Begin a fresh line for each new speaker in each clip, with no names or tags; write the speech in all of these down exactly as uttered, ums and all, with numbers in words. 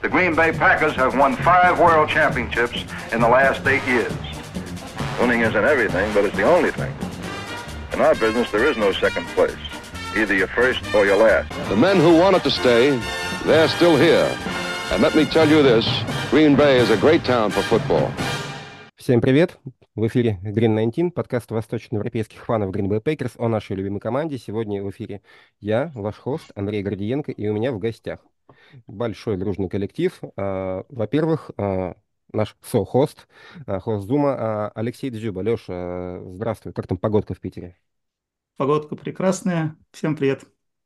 The Green Bay Packers have won five world championships in the last eight years. Winning isn't everything, but it's the only thing. In our business, there is no second place. Either you're first or you're last.
The men who wanted to stay, they're still here. And let me tell you this, Green Bay is a great town for football.
Всем привет! В эфире Green девятнадцать, подкаст восточноевропейских фанов Green Bay Packers о нашей любимой команде. Сегодня в эфире я, ваш хост Андрей Гордиенко, и у меня в гостях большой дружный коллектив. А, во-первых, а, наш со-хост, а, хост Зума а, Алексей Дзюба. Леша, здравствуй. Как там погодка в Питере?
Погодка прекрасная. Всем привет.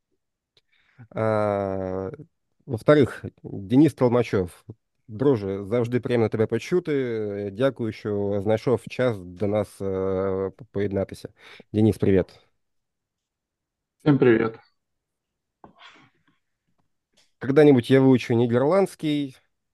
А, во-вторых, Денис Толмачев. Друже, завжди приємно тебе почути. Дякую, що знайшов час до нас е, поєднатися. Денис, привіт.
Всем привет.
Когда-нибудь я выучу нидерландский,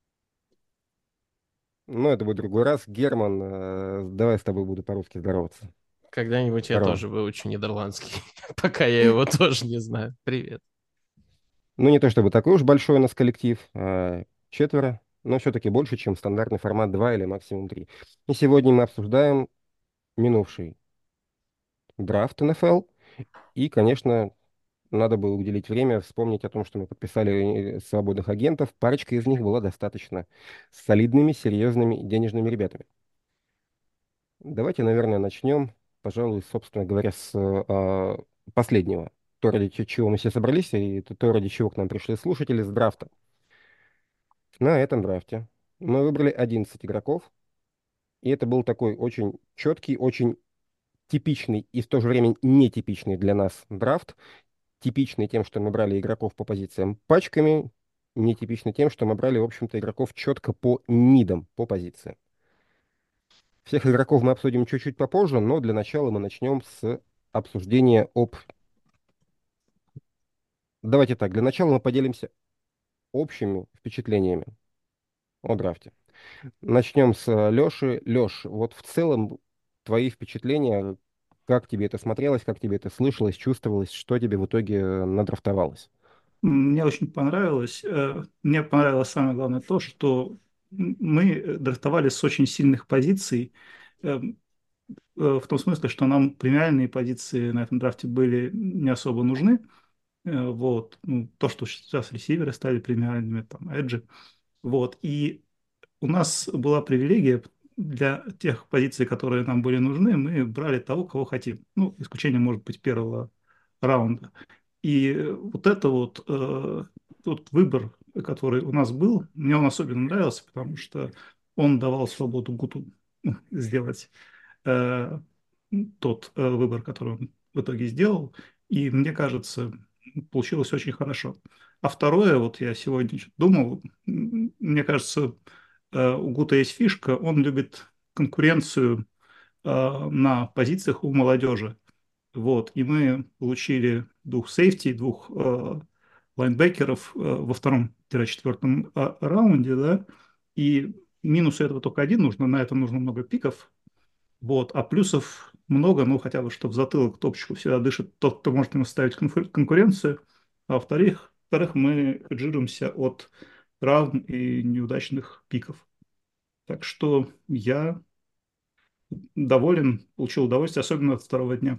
но это будет другой раз. Герман, э, давай с тобой буду по-русски здороваться.
Когда-нибудь я
Здорово.
тоже выучу нидерландский, пока я его тоже не знаю. Привет.
Ну, не то чтобы такой уж большой у нас коллектив, а четверо, но все-таки больше, чем стандартный формат два или максимум три. И сегодня мы обсуждаем минувший драфт эн эф эл. И, конечно, надо было уделить время, вспомнить о том, что мы подписали э, свободных агентов. Парочка из них была достаточно солидными, серьезными денежными ребятами. Давайте, наверное, начнем, пожалуй, собственно говоря, с э, последнего. То, ради ч- чего мы все собрались, и то, то, ради чего к нам пришли слушатели с драфта. На этом драфте мы выбрали одиннадцать игроков, и это был такой очень четкий, очень типичный и в то же время нетипичный для нас драфт. Типичный тем, что мы брали игроков по позициям пачками, нетипичный тем, что мы брали, в общем-то, игроков четко по нидам, по позициям. Всех игроков мы обсудим чуть-чуть попозже, но для начала мы начнем с обсуждения об... Давайте так, для начала мы поделимся общими впечатлениями о драфте. Начнем с Леши. Леш, вот в целом твои впечатления, как тебе это смотрелось, как тебе это слышалось, чувствовалось, что тебе в итоге э, надрафтовалось?
Мне очень понравилось. э, Мне понравилось самое главное то, что м- мы драфтовали с очень сильных позиций, э, э, в том смысле, что нам премиальные позиции на этом драфте были не особо нужны. Э, Вот. Ну, то, что сейчас ресиверы стали премиальными, там, эджи. Вот. И у нас была привилегия для тех позиций, которые нам были нужны, мы брали того, кого хотим. Ну, исключением может быть первого раунда. И вот это вот э, тот выбор, который у нас был, мне он особенно нравился, потому что он давал свободу Гуту ну, сделать э, тот э, выбор, который он в итоге сделал. И мне кажется, получилось очень хорошо. А второе, вот я сегодня чё-то думал, м, мне кажется, э, у Гута есть фишка, он любит конкуренцию э, на позициях у молодежи. Вот, и мы получили двух сейфти, двух э, лайнбекеров э, во втором-четвертом э, раунде, да, и минус этого только один, нужно, на это нужно много пиков, вот, а плюсов много, ну, хотя бы, что в затылок топчику всегда дышит тот, кто может ему ставить конфу- конкуренцию, а во-вторых, во-вторых, мы хеджируемся от травм и неудачных пиков. Так что я доволен, получил удовольствие, особенно от второго дня.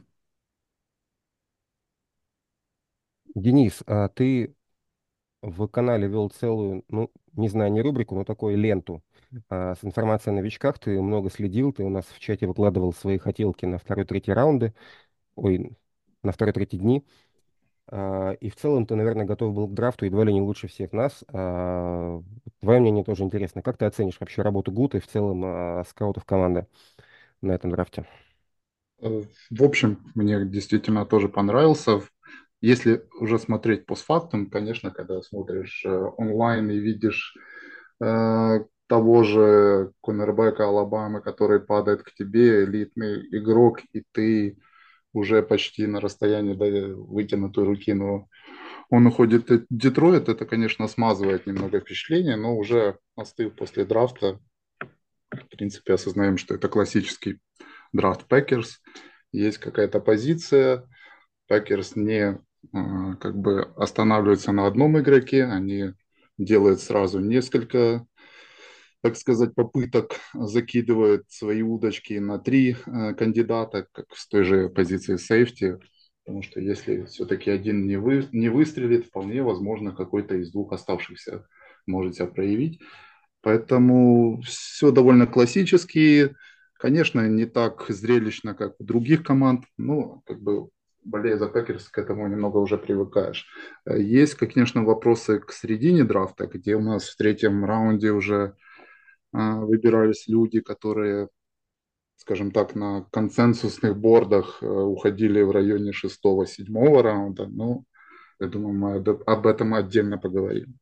Денис, а ты в канале вел целую, ну, не знаю, не рубрику, но такую ленту а, с информацией о новичках. Ты много следил, ты у нас в чате выкладывал свои хотелки на второй-третий раунды, ой, на второй-третий дни. А, и в целом ты, наверное, готов был к драфту едва ли не лучше всех нас. А, твое мнение тоже интересно. Как ты оценишь вообще работу Гута и в целом а, скаутов команды на этом драфте?
Э, В общем, мне действительно тоже понравился. Если уже смотреть постфактум, конечно, когда смотришь э, онлайн и видишь э, того же корнербека Алабамы, который падает к тебе, элитный игрок, и ты уже почти на расстоянии до вытянутой руки, но он уходит в Детройт, это, конечно, смазывает немного впечатление, но уже остыв после драфта, в принципе, осознаем, что это классический драфт Пекерс. Есть какая-то позиция, Пекерс не э, как бы останавливаются на одном игроке, они делает сразу несколько, так сказать, попыток, закидывает свои удочки на три э, кандидата, как с той же позиции сейфти, потому что если все-таки один не, вы, не выстрелит, вполне возможно, какой-то из двух оставшихся может себя проявить. Поэтому все довольно классически, конечно, не так зрелищно, как у других команд, но как бы болея за Пекерс, к этому немного уже привыкаешь. Э, Есть, конечно, вопросы к середине драфта, где у нас в третьем раунде уже а, выбирались люди, которые, скажем так, на консенсусных бордах э, уходили в районе шестого-седьмого раунда. Ну, я думаю, мы об об этом отдельно поговорим.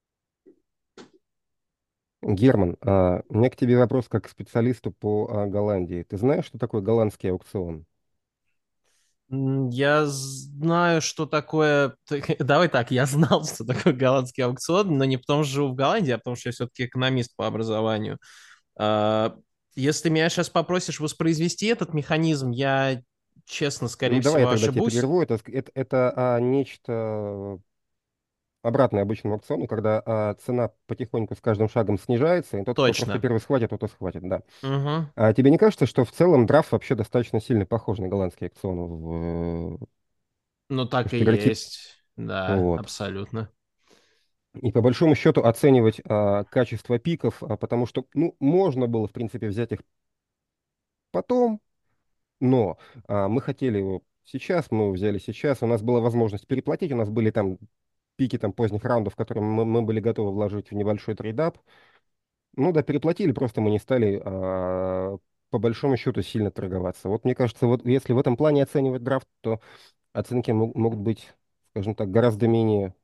Герман, а, у меня к тебе вопрос как к специалисту по а, Голландии. Ты знаешь, что такое голландский аукцион?
М, Я знаю, что такое... Давай так, я знал, что такое голландский аукцион, но не потому, что живу в Голландии, а потому, что я все-таки экономист по образованию. А, Если ты меня сейчас попросишь воспроизвести этот механизм, я, честно, скорее
Ну, давай
всего,
я тогда тебе
ошибусь.
прерву. Это, ск- это, это, а, нечто обратное обычному аукциону, когда а, цена потихоньку с каждым шагом снижается, и тот, кто просто
Точно.
первый схватит, тот и схватит, да.
Мгм.
А тебе не кажется, что в целом драфт вообще достаточно сильно похож на голландский аукцион в,
Ну,
э,
так и
стереотип?
есть. Да,
Вот.
абсолютно.
И по большому счету оценивать а, качество пиков, а, потому что, ну, можно было, в принципе, взять их потом, но а, мы хотели его сейчас, мы его взяли сейчас, у нас была возможность переплатить, у нас были там пики там поздних раундов, которые мы, мы были готовы вложить в небольшой трейдап. Ну да, переплатили, просто мы не стали а, по большому счету сильно торговаться. Вот мне кажется, вот если в этом плане оценивать драфт, то оценки мо- могут быть, скажем так, гораздо менее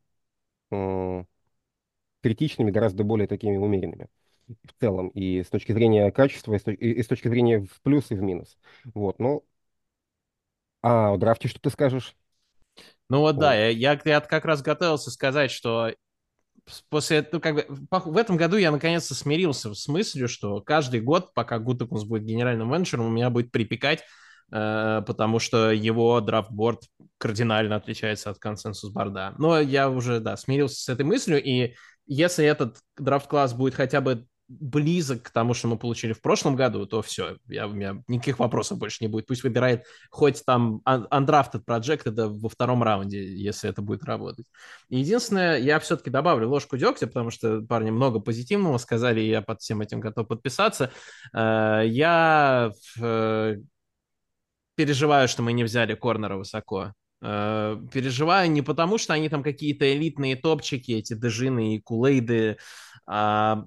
м, критичными, гораздо более такими умеренными в целом, и с точки зрения качества, и с, точ- и- и с точки зрения в плюс и в минус. Вот, ну, а о драфте что ты скажешь?
Ну вот да,
Вот.
я, я, я как раз готовился сказать, что с- после этого, как бы, пох- в этом году я наконец-то смирился с мыслью, что каждый год, пока Гутекунс будет генеральным менеджером, у меня будет припекать, э, потому что его драфтборд кардинально отличается от консенсус-борда. Но я уже, да, смирился с этой мыслью, и если этот драфт-класс будет хотя бы близок к тому, что мы получили в прошлом году, то все, я, у меня никаких вопросов больше не будет. Пусть выбирает хоть там un- undrafted project это во втором раунде, если это будет работать. Единственное, я все-таки добавлю ложку дегтя, потому что парни много позитивного сказали, и я под всем этим готов подписаться. Э, Я э, переживаю, что мы не взяли корнера высоко. Э, Переживаю не потому, что они там какие-то элитные топчики, эти Дежины и Кулейды, а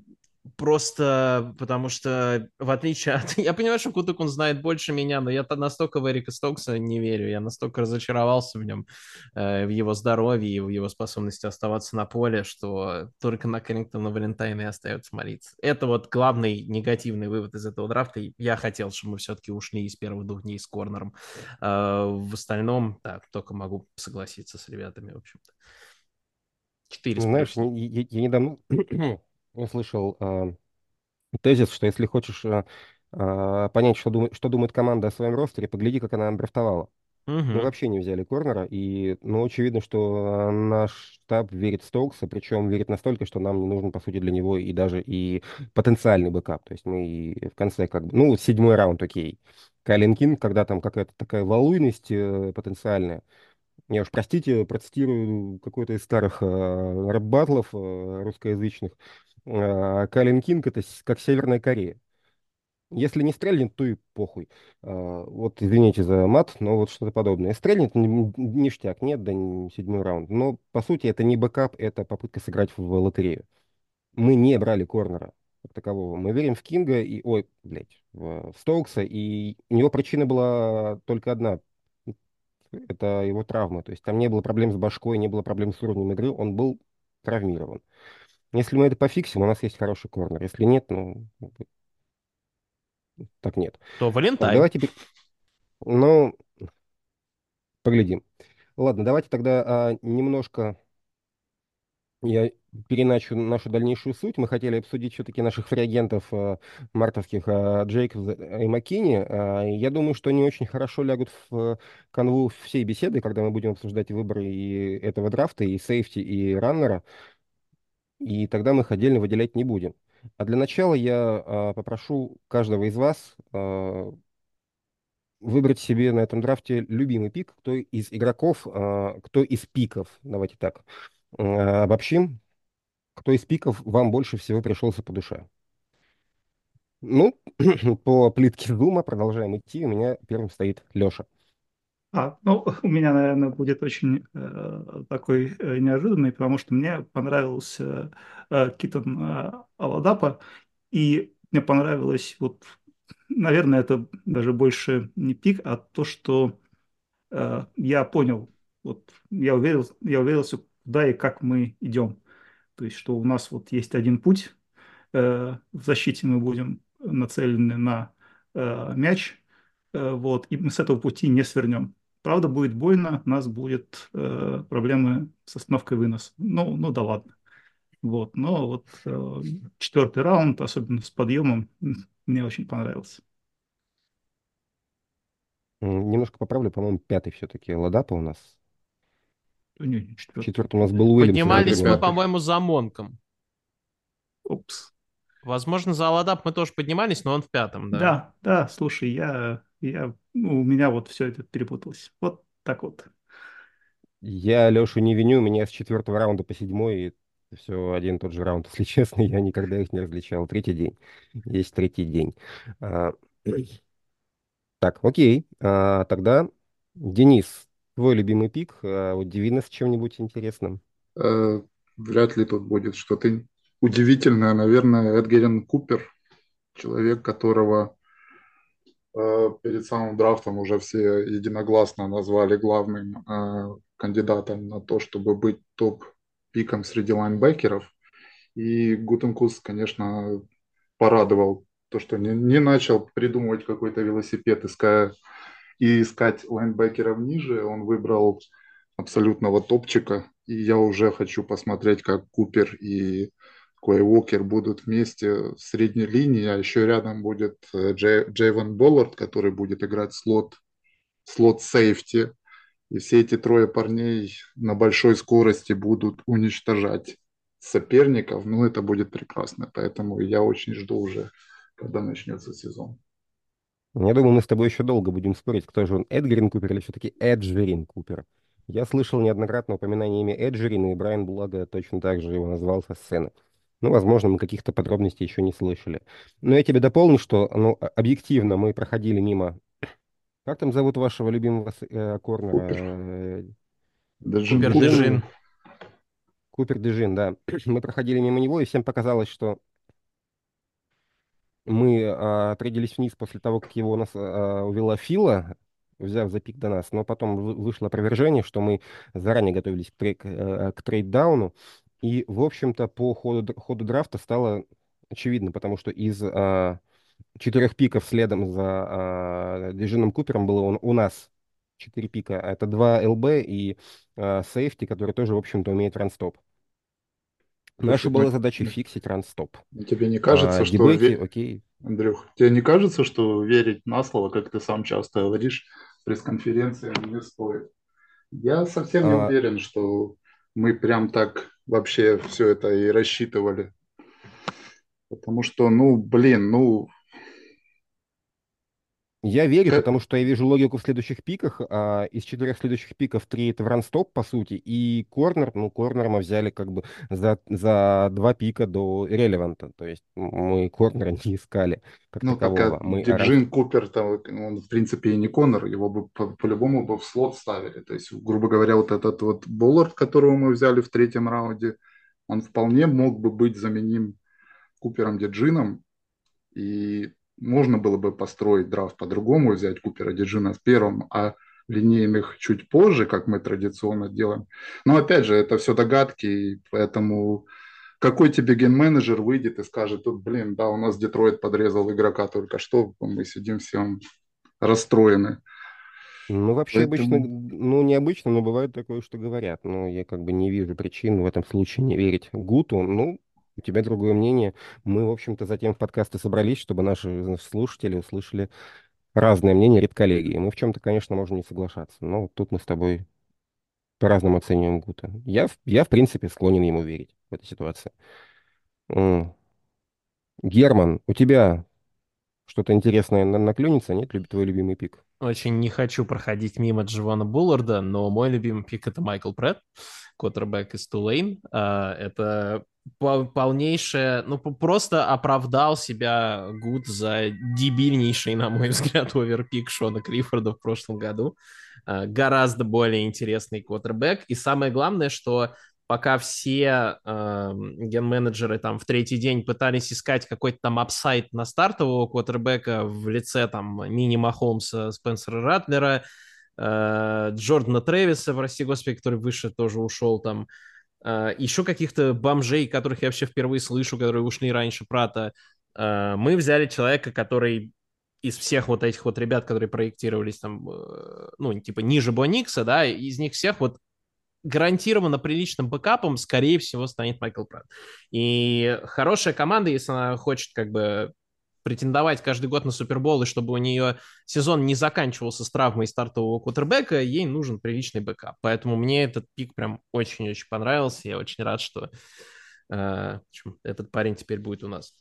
просто потому что, в отличие от... Я понимаю, что Кутук, он знает больше меня, но я настолько в Эрика Стокса не верю. Я настолько разочаровался в нем, э, в его здоровье и в его способности оставаться на поле, что только на Кеннингтона Валентайна и остается молиться. Это вот главный негативный вывод из этого драфта. И я хотел, чтобы мы все-таки ушли из первых двух дней с корнером. Э, В остальном, да, только могу согласиться с ребятами, в общем-то. Четыре с
Знаешь,
плюсом.
не- я, я недавно услышал а, тезис, что если хочешь а, а, понять, что думает, что думает команда о своем ростере, погляди, как она драфтовала. Мы
Угу.
вообще не взяли корнера, и, ну, очевидно, что а, наш штаб верит в Стоукса, причем верит настолько, что нам не нужен, по сути, для него и даже и потенциальный бэкап. То есть мы и в конце как бы, ну, вот седьмой раунд, окей. Кайлин Кинг, когда там какая-то такая валуйность э, потенциальная. Я уж, простите, процитирую какой-то из старых э, рэп-баттлов э, русскоязычных. Э, Кайлин Кинг — это с- как Северная Корея. Если не стрельнет, то и похуй. А, вот, извините за мат, но вот что-то подобное. Стрельнет — н- ништяк, нет, да не седьмой раунд. Но, по сути, это не бэкап, это попытка сыграть в лотерею. Мы не брали корнера как такового. Мы верим в Кинга и, ой, блядь, в, в Стоукса, и у него причина была только одна. Это его травма. То есть там не было проблем с башкой, не было проблем с уровнем игры, он был травмирован. Если мы это пофиксим, у нас есть хороший корнер. Если нет, ну, так нет.
То
Так,
Валентайн.
давайте, пер- ну, поглядим. Ладно, давайте тогда а, немножко я переначу нашу дальнейшую суть. Мы хотели обсудить все-таки наших фреагентов а, мартовских, а, Джейкобс и Маккини. А, я думаю, что они очень хорошо лягут в э, канву всей беседы, когда мы будем обсуждать выборы и этого драфта, и сейфти, и раннера. и тогда мы их отдельно выделять не будем. А для начала я а, попрошу каждого из вас а, выбрать себе на этом драфте любимый пик, кто из игроков, а, кто из пиков, давайте так, а, обобщим, кто из пиков вам больше всего пришелся по душе. Ну, по плитке зума продолжаем идти. У меня первым стоит Леша.
А, ну, у меня, наверное, будет очень э, такой э, неожиданный, потому что мне понравился э, Китон э, Аладапа, и мне понравилось, вот, наверное, это даже больше не пик, а то, что э, я понял, вот, я уверил, я уверился, куда и как мы идем. То есть, что у нас вот есть один путь, э, в защите мы будем нацелены на э, мяч, э, вот, и мы с этого пути не свернем. Правда, будет больно, у нас будет э, проблемы с остановкой выноса. Ну, ну да ладно. Вот, но вот э, четвертый раунд, особенно с подъемом, м, мне очень понравился.
М, Немножко поправлю, по-моему, пятый все-таки Ладапа у нас.
Ну, не, не четвертый.
Четвертый у нас был Уильямс
Пятый,
Поднимались мы,
изначально.
пятый.
по-моему, за Монком.
Опс.
Возможно, за Аладап мы тоже поднимались, но он в пятом, да.
Да, да, слушай, я, я, ну, у меня вот все это перепуталось. Вот так вот.
Я Лешу не виню, у меня с четвертого раунда по седьмой все один и тот же раунд, если честно, я никогда их не различал. Третий день. Есть третий день. А, так, окей. А, тогда, Денис, твой любимый пик. А, удиви нас чем-нибудь интересным.
Э, Вряд ли тут будет что-то удивительное. Наверное, Эдгерин Купер, человек, которого э, перед самым драфтом уже все единогласно назвали главным э, кандидатом на то, чтобы быть топ-пиком среди лайнбекеров. И Гутенкус, конечно, порадовал то, что не, не начал придумывать какой-то велосипед, иская, и искать лайнбекеров ниже. Он выбрал абсолютного топчика. И я уже хочу посмотреть, как Купер и Кой Уокер будут вместе в средней линии, а еще рядом будет э, Джей, Джейвон Боллард, который будет играть слот, слот сейфти. И все эти трое парней на большой скорости будут уничтожать соперников. Ну, это будет прекрасно. Поэтому я очень жду уже, когда начнется сезон.
Я думаю, мы с тобой еще долго будем спорить, кто же он, Эдгарин Купер или все-таки Эджерин Купер. Я слышал неоднократно упоминание имя Эджерина, и Брайан Блага точно так же его назвал со сцены. Ну, возможно, мы каких-то подробностей еще не слышали. Но я тебе дополню, что, ну, а- объективно мы проходили мимо... Как там зовут вашего любимого с- э, корнера?
Купер.
Э,
Даже
Купер
Купер.
Дежин.
Дежин. Купер Дежин, да. Мы проходили мимо него, и всем показалось, что мы а, трейдились вниз после того, как его у нас а, увела Фила, взяв за пик до нас, но потом вы- вышло опровержение, что мы заранее готовились к, трей- к, э, к трейддауну, и, в общем-то, по ходу, д- ходу драфта стало очевидно, потому что из а, четырех пиков следом за а, Дежином Купером было он- у нас четыре пика. Это два эл би и а, сейфти, который тоже, в общем-то, умеет ранстоп. Наша
Слушай,
была
ну,
задача фиксить ранстоп.
ну, тебе не
А,
кажется, что
дебеки,
ве-
окей.
Андрюх, тебе не кажется, что верить на слово, как ты сам часто говоришь, пресс-конференции не стоит? Я совсем не
А,
уверен, что мы прям так вообще все это и рассчитывали. Потому что, ну, блин, ну,
Я верю,
ка-
потому что я вижу логику в следующих пиках. А, из четырех следующих пиков три это в ранстоп, по сути, и корнер, ну, корнер мы взяли как бы за, за два пика до релеванта. То есть мы корнера не искали как
ну так а
такового. Мы а, ранс-
Диджин Купер, он в принципе и не Коннор, его бы по- по-любому бы в слот ставили. То есть, грубо говоря, вот этот вот Боллард, которого мы взяли в третьем раунде, он вполне мог бы быть заменим Купером Диджином, и можно было бы построить драфт по-другому, взять Купера Диджина в первом, а линейных чуть позже, как мы традиционно делаем. Но опять же, это все догадки, и поэтому какой тебе ген-менеджер выйдет и скажет, тут, блин, да, у нас Детройт подрезал игрока только что, мы сидим все расстроены.
ну, вообще обычно,
Поэтому,
ну, необычно, но бывает такое, что говорят. Но я как бы не вижу причин в этом случае не верить Гуту. Ну, у тебя другое мнение. Мы, в общем-то, затем в подкасты собрались, чтобы наши слушатели услышали разное мнение редколлегии. Мы в чем-то, конечно, можем не соглашаться, но вот тут мы с тобой по-разному оцениваем Гута. Я, в- я, в принципе, склонен ему верить в этой ситуации. М. Герман, у тебя что-то интересное на- наклюнется, нет? Люб- Твой любимый пик?
Очень не хочу проходить мимо Дживона Булларда, но мой любимый пик — это Майкл Претт, квотербек из Тулейн. А, Это пол- полнейшее, ну, п- просто оправдал себя Гуд за дебильнейший, на мой взгляд, оверпик Шона Клиффорда в прошлом году. А, Гораздо более интересный квотербек. И самое главное, что пока все э, ген-менеджеры там в третий день пытались искать какой-то там апсайд на стартового квотербека в лице там Мини Махомса, Спенсера Ратлера, э, Джордана Трэвиса, прости господи, который выше тоже ушел там, э, еще каких-то бомжей, которых я вообще впервые слышу, которые ушли раньше Прата, э, мы взяли человека, который из всех вот этих вот ребят, которые проектировались там, э, ну, типа ниже Боникса, да, из них всех вот гарантированно приличным бэкапом, скорее всего, станет Майкл Пратт. И хорошая команда, если она хочет как бы претендовать каждый год на Супербол, и чтобы у нее сезон не заканчивался с травмой стартового квотербека, ей нужен приличный бэкап. Поэтому мне этот пик прям очень-очень понравился. Я очень рад, что э, в общем, этот парень теперь будет у нас.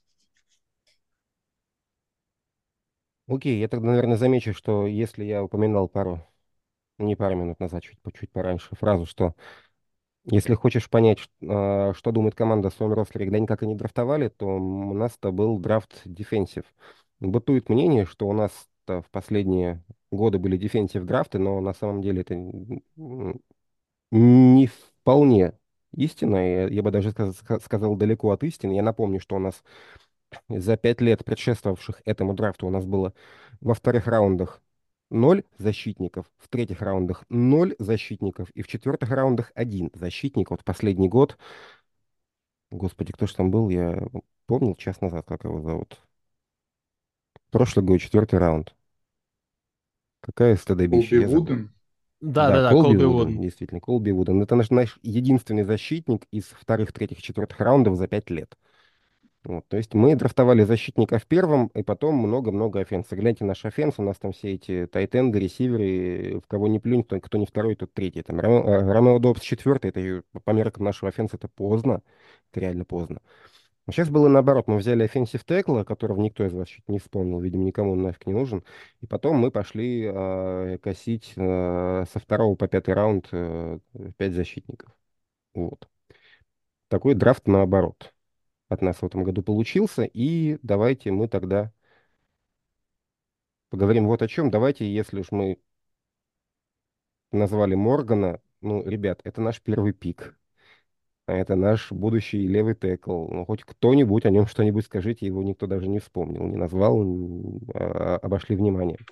Окей, я тогда, наверное, замечу, что если я упоминал пару, ну, не пару минут назад, чуть, чуть пораньше, фразу, что если хочешь понять, ш- а, что думает команда о своем ростере, когда они как они драфтовали, то у нас-то был драфт дефенсив. Бытует мнение, что у нас в последние годы были дефенсив драфты, но на самом деле это м, не вполне истина. Я, я бы даже сказ- ска- сказал далеко от истины. Я напомню, что у нас за пять лет, предшествовавших этому драфту, у нас было во вторых раундах ноль защитников, в третьих раундах ноль защитников, и в четвертых раундах один защитник. Вот последний год, господи, кто же там был, я помнил час назад, как его зовут. Прошлый год, четвертый раунд. Какая стыдобища,
Колби
я забыл.
Вуден.
Да,
Да-да-да,
Колби
Колби
Вуден,
Вуден.
действительно, Колби Вуден. Это наш, наш единственный защитник из вторых, третьих, четвертых раундов за пять лет. Вот, то есть мы драфтовали защитника в первом, и потом много-много офенса. Гляньте наш офенс, у нас там все эти тайтенды, ресиверы, в кого не плюнь, кто, кто не второй, тот третий. Там Ромео, э, Ромео Добс четвертый, это и по меркам нашего офенса это поздно, это реально поздно. А сейчас было наоборот, мы взяли офенсив текла, которого никто из вас чуть не вспомнил, видимо, никому он нафиг не нужен, и потом мы пошли э, косить э, со второго по пятый раунд э, пять защитников. Вот. Такой драфт наоборот от нас в этом году получился. И давайте мы тогда поговорим вот о чем. Давайте, если уж мы назвали Моргана, ну, ребят, это наш первый пик. А это наш будущий левый текл. Ну, хоть кто-нибудь о нем что-нибудь скажите, его никто даже не вспомнил, не назвал, м, а, обошли вниманием.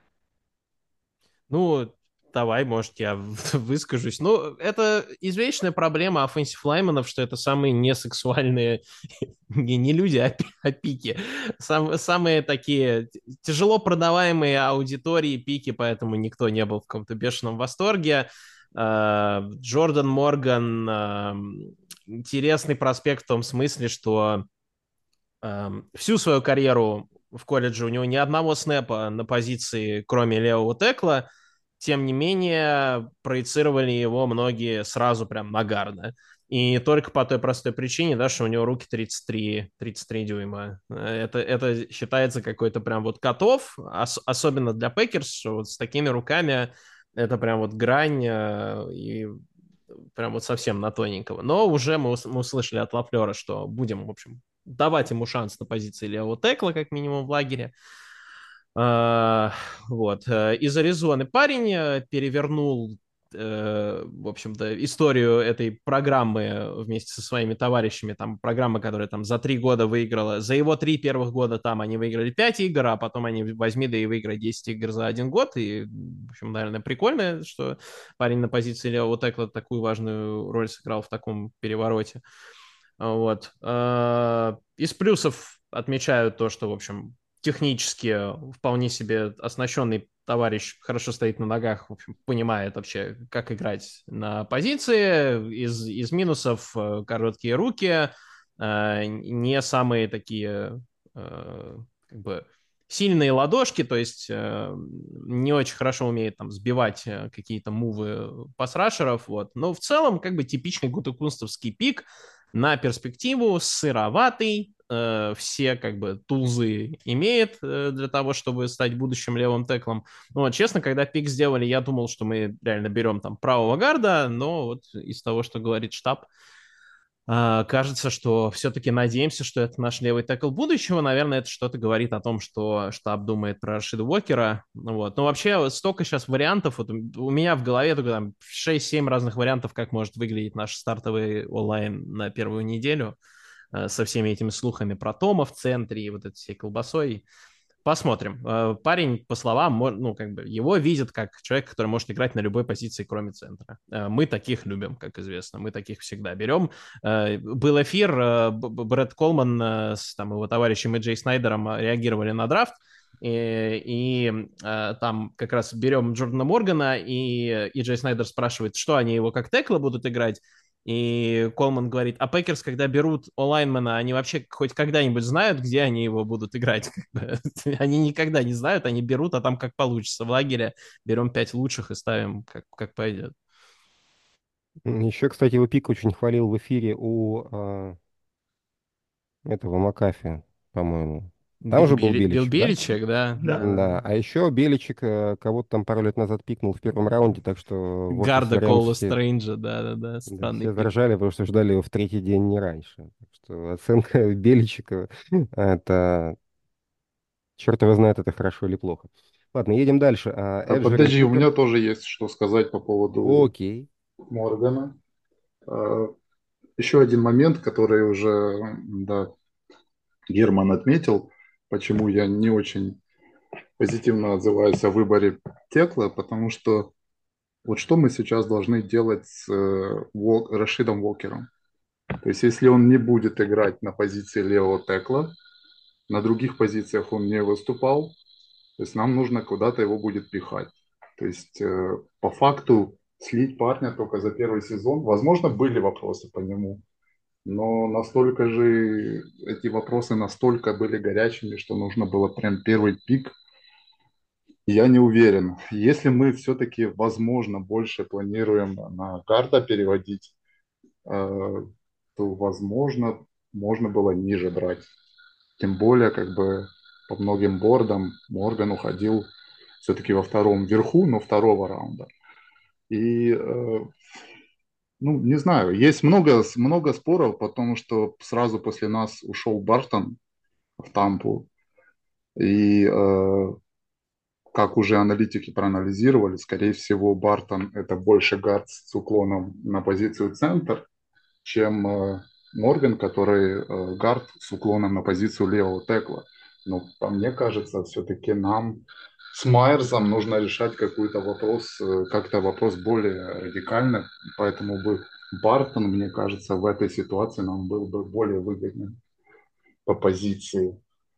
Ну, давай, может, я выскажусь. Ну, это извечная проблема offensive лайманов, что это самые несексуальные, не, не люди, а, пи- а пики. Сам- самые такие т- тяжело продаваемые аудитории пики, поэтому никто не был в каком-то бешеном восторге. А, Джордан Морган а, интересный проспект в том смысле, что Эм, всю свою карьеру в колледже у него ни одного снэпа на позиции, кроме левого текла. Тем не менее, проецировали его многие сразу прям на гарда. И только по той простой причине, да, что у него руки тридцать три, тридцать три дюйма. Это, это считается какой-то прям вот котов, ос- особенно для Пекерс, что вот с такими руками это прям вот грань э, и прям вот совсем на тоненького. Но уже мы, ус- мы услышали от Лафлера, что будем, в общем, давать ему шанс на позиции левого текла, как минимум в лагере. А, вот. э, Из Аризоны парень э, перевернул, э, в общем-то, историю этой программы вместе со своими товарищами. Там программа, которая там за три года выиграла. За его три первых года там они выиграли пять игр, а потом они возьми да и выиграли десять игр за один год. И, в общем, наверное, прикольно, что парень на позиции левого текла такую важную роль сыграл в таком перевороте. Вот. А, Из плюсов отмечаю то, что, в общем, технически вполне себе оснащенный товарищ хорошо стоит на ногах, в общем, понимает вообще, как играть на позиции. Из, из минусов э, короткие руки, э, не самые такие э, как бы сильные ладошки, то есть э, не очень хорошо умеет там сбивать э, какие-то мувы пасрашеров, вот. Но в целом как бы типичный гутекунстовский пик на перспективу, сыроватый, э, все как бы тулзы имеет э, для того, чтобы стать будущим левым теклом. Ну, вот, честно, когда пик сделали, я думал, что мы реально берем там правого гарда, но вот из того, что говорит штаб, а, кажется, что все-таки надеемся, что это наш левый текл будущего. Наверное, это что-то говорит о том, что штаб думает про Рашида Уокера. Ну вот. Но вообще вот столько сейчас вариантов. Вот у у меня в голове только там шесть-семь разных вариантов, как может выглядеть наш стартовый онлайн на первую неделю э, со всеми этими слухами про Тома в центре и вот этой всей колбасой. Посмотрим. Э, Парень, по словам, мо- ну, как бы его видят как человек, который может играть на любой позиции, кроме центра. Э, Мы таких любим, как известно. Мы таких всегда берем. Э, Был эфир, э, Б- Б- Брэд Колман э, с там, его товарищем и Джей Снайдером э, реагировали на драфт. И, и, э, там как раз берем Джордана Моргана, и, и Джей Снайдер спрашивает, что они его как текла будут играть. И Колман говорит, а Пекерс, когда берут онлайнмена, они вообще хоть когда-нибудь знают, где они его будут играть? Как бы, они никогда не знают, они берут, а там как получится. В лагере берем пять лучших и ставим, как, как пойдет.
Еще, кстати, его пик очень хвалил в эфире у а, этого Макафи, по-моему. Там
Билл,
же был
Бели- Билл
Беличек, да?
Беличек, да,
Да.
да, да,
Да,
да.
а еще Беличек э, кого-то там пару лет назад пикнул в первом раунде, так что в офисе
Гарда
Рэмс
Коула
все,
Стрэнджа, да, да, да,
да,
странный
все
пик.
заржали, потому что ждали его в третий день, не раньше. Так что оценка Беличика, это черт его знает, это хорошо или плохо. Ладно, едем дальше. А,
А
Эджерри
подожди, у
Купер.
меня тоже есть что сказать по поводу
Окей.
Моргана. А, Еще один момент, который уже, да, Герман отметил, почему я не очень позитивно отзываюсь о выборе Текла, потому что вот что мы сейчас должны делать с э, Вол- Рашидом Уокером. То есть если он не будет играть на позиции левого текла, на других позициях он не выступал, то есть нам нужно куда-то его будет пихать. То есть э, по факту слить парня только за первый сезон, возможно, были вопросы по нему, но настолько же эти вопросы настолько были горячими, что нужно было прям первый пик. Я не уверен. Если мы все-таки, возможно, больше планируем на карта переводить, э, то, возможно, можно было ниже брать. Тем более, как бы по многим бордам Морган уходил все-таки во втором верху, но второго раунда. И, э, ну, не знаю, есть много, много споров, потому что сразу после нас ушел Бартон в Тампу. И, э, как уже аналитики проанализировали, скорее всего, Бартон это больше гард с уклоном на позицию центр, чем э, Морган, который э, гард с уклоном на позицию левого текла. Но по мне кажется, все-таки нам с Майерсом нужно решать какой-то вопрос, э, как-то вопрос более радикально, поэтому бы Бартон, мне кажется, в этой ситуации нам был бы более выгоден по позиции.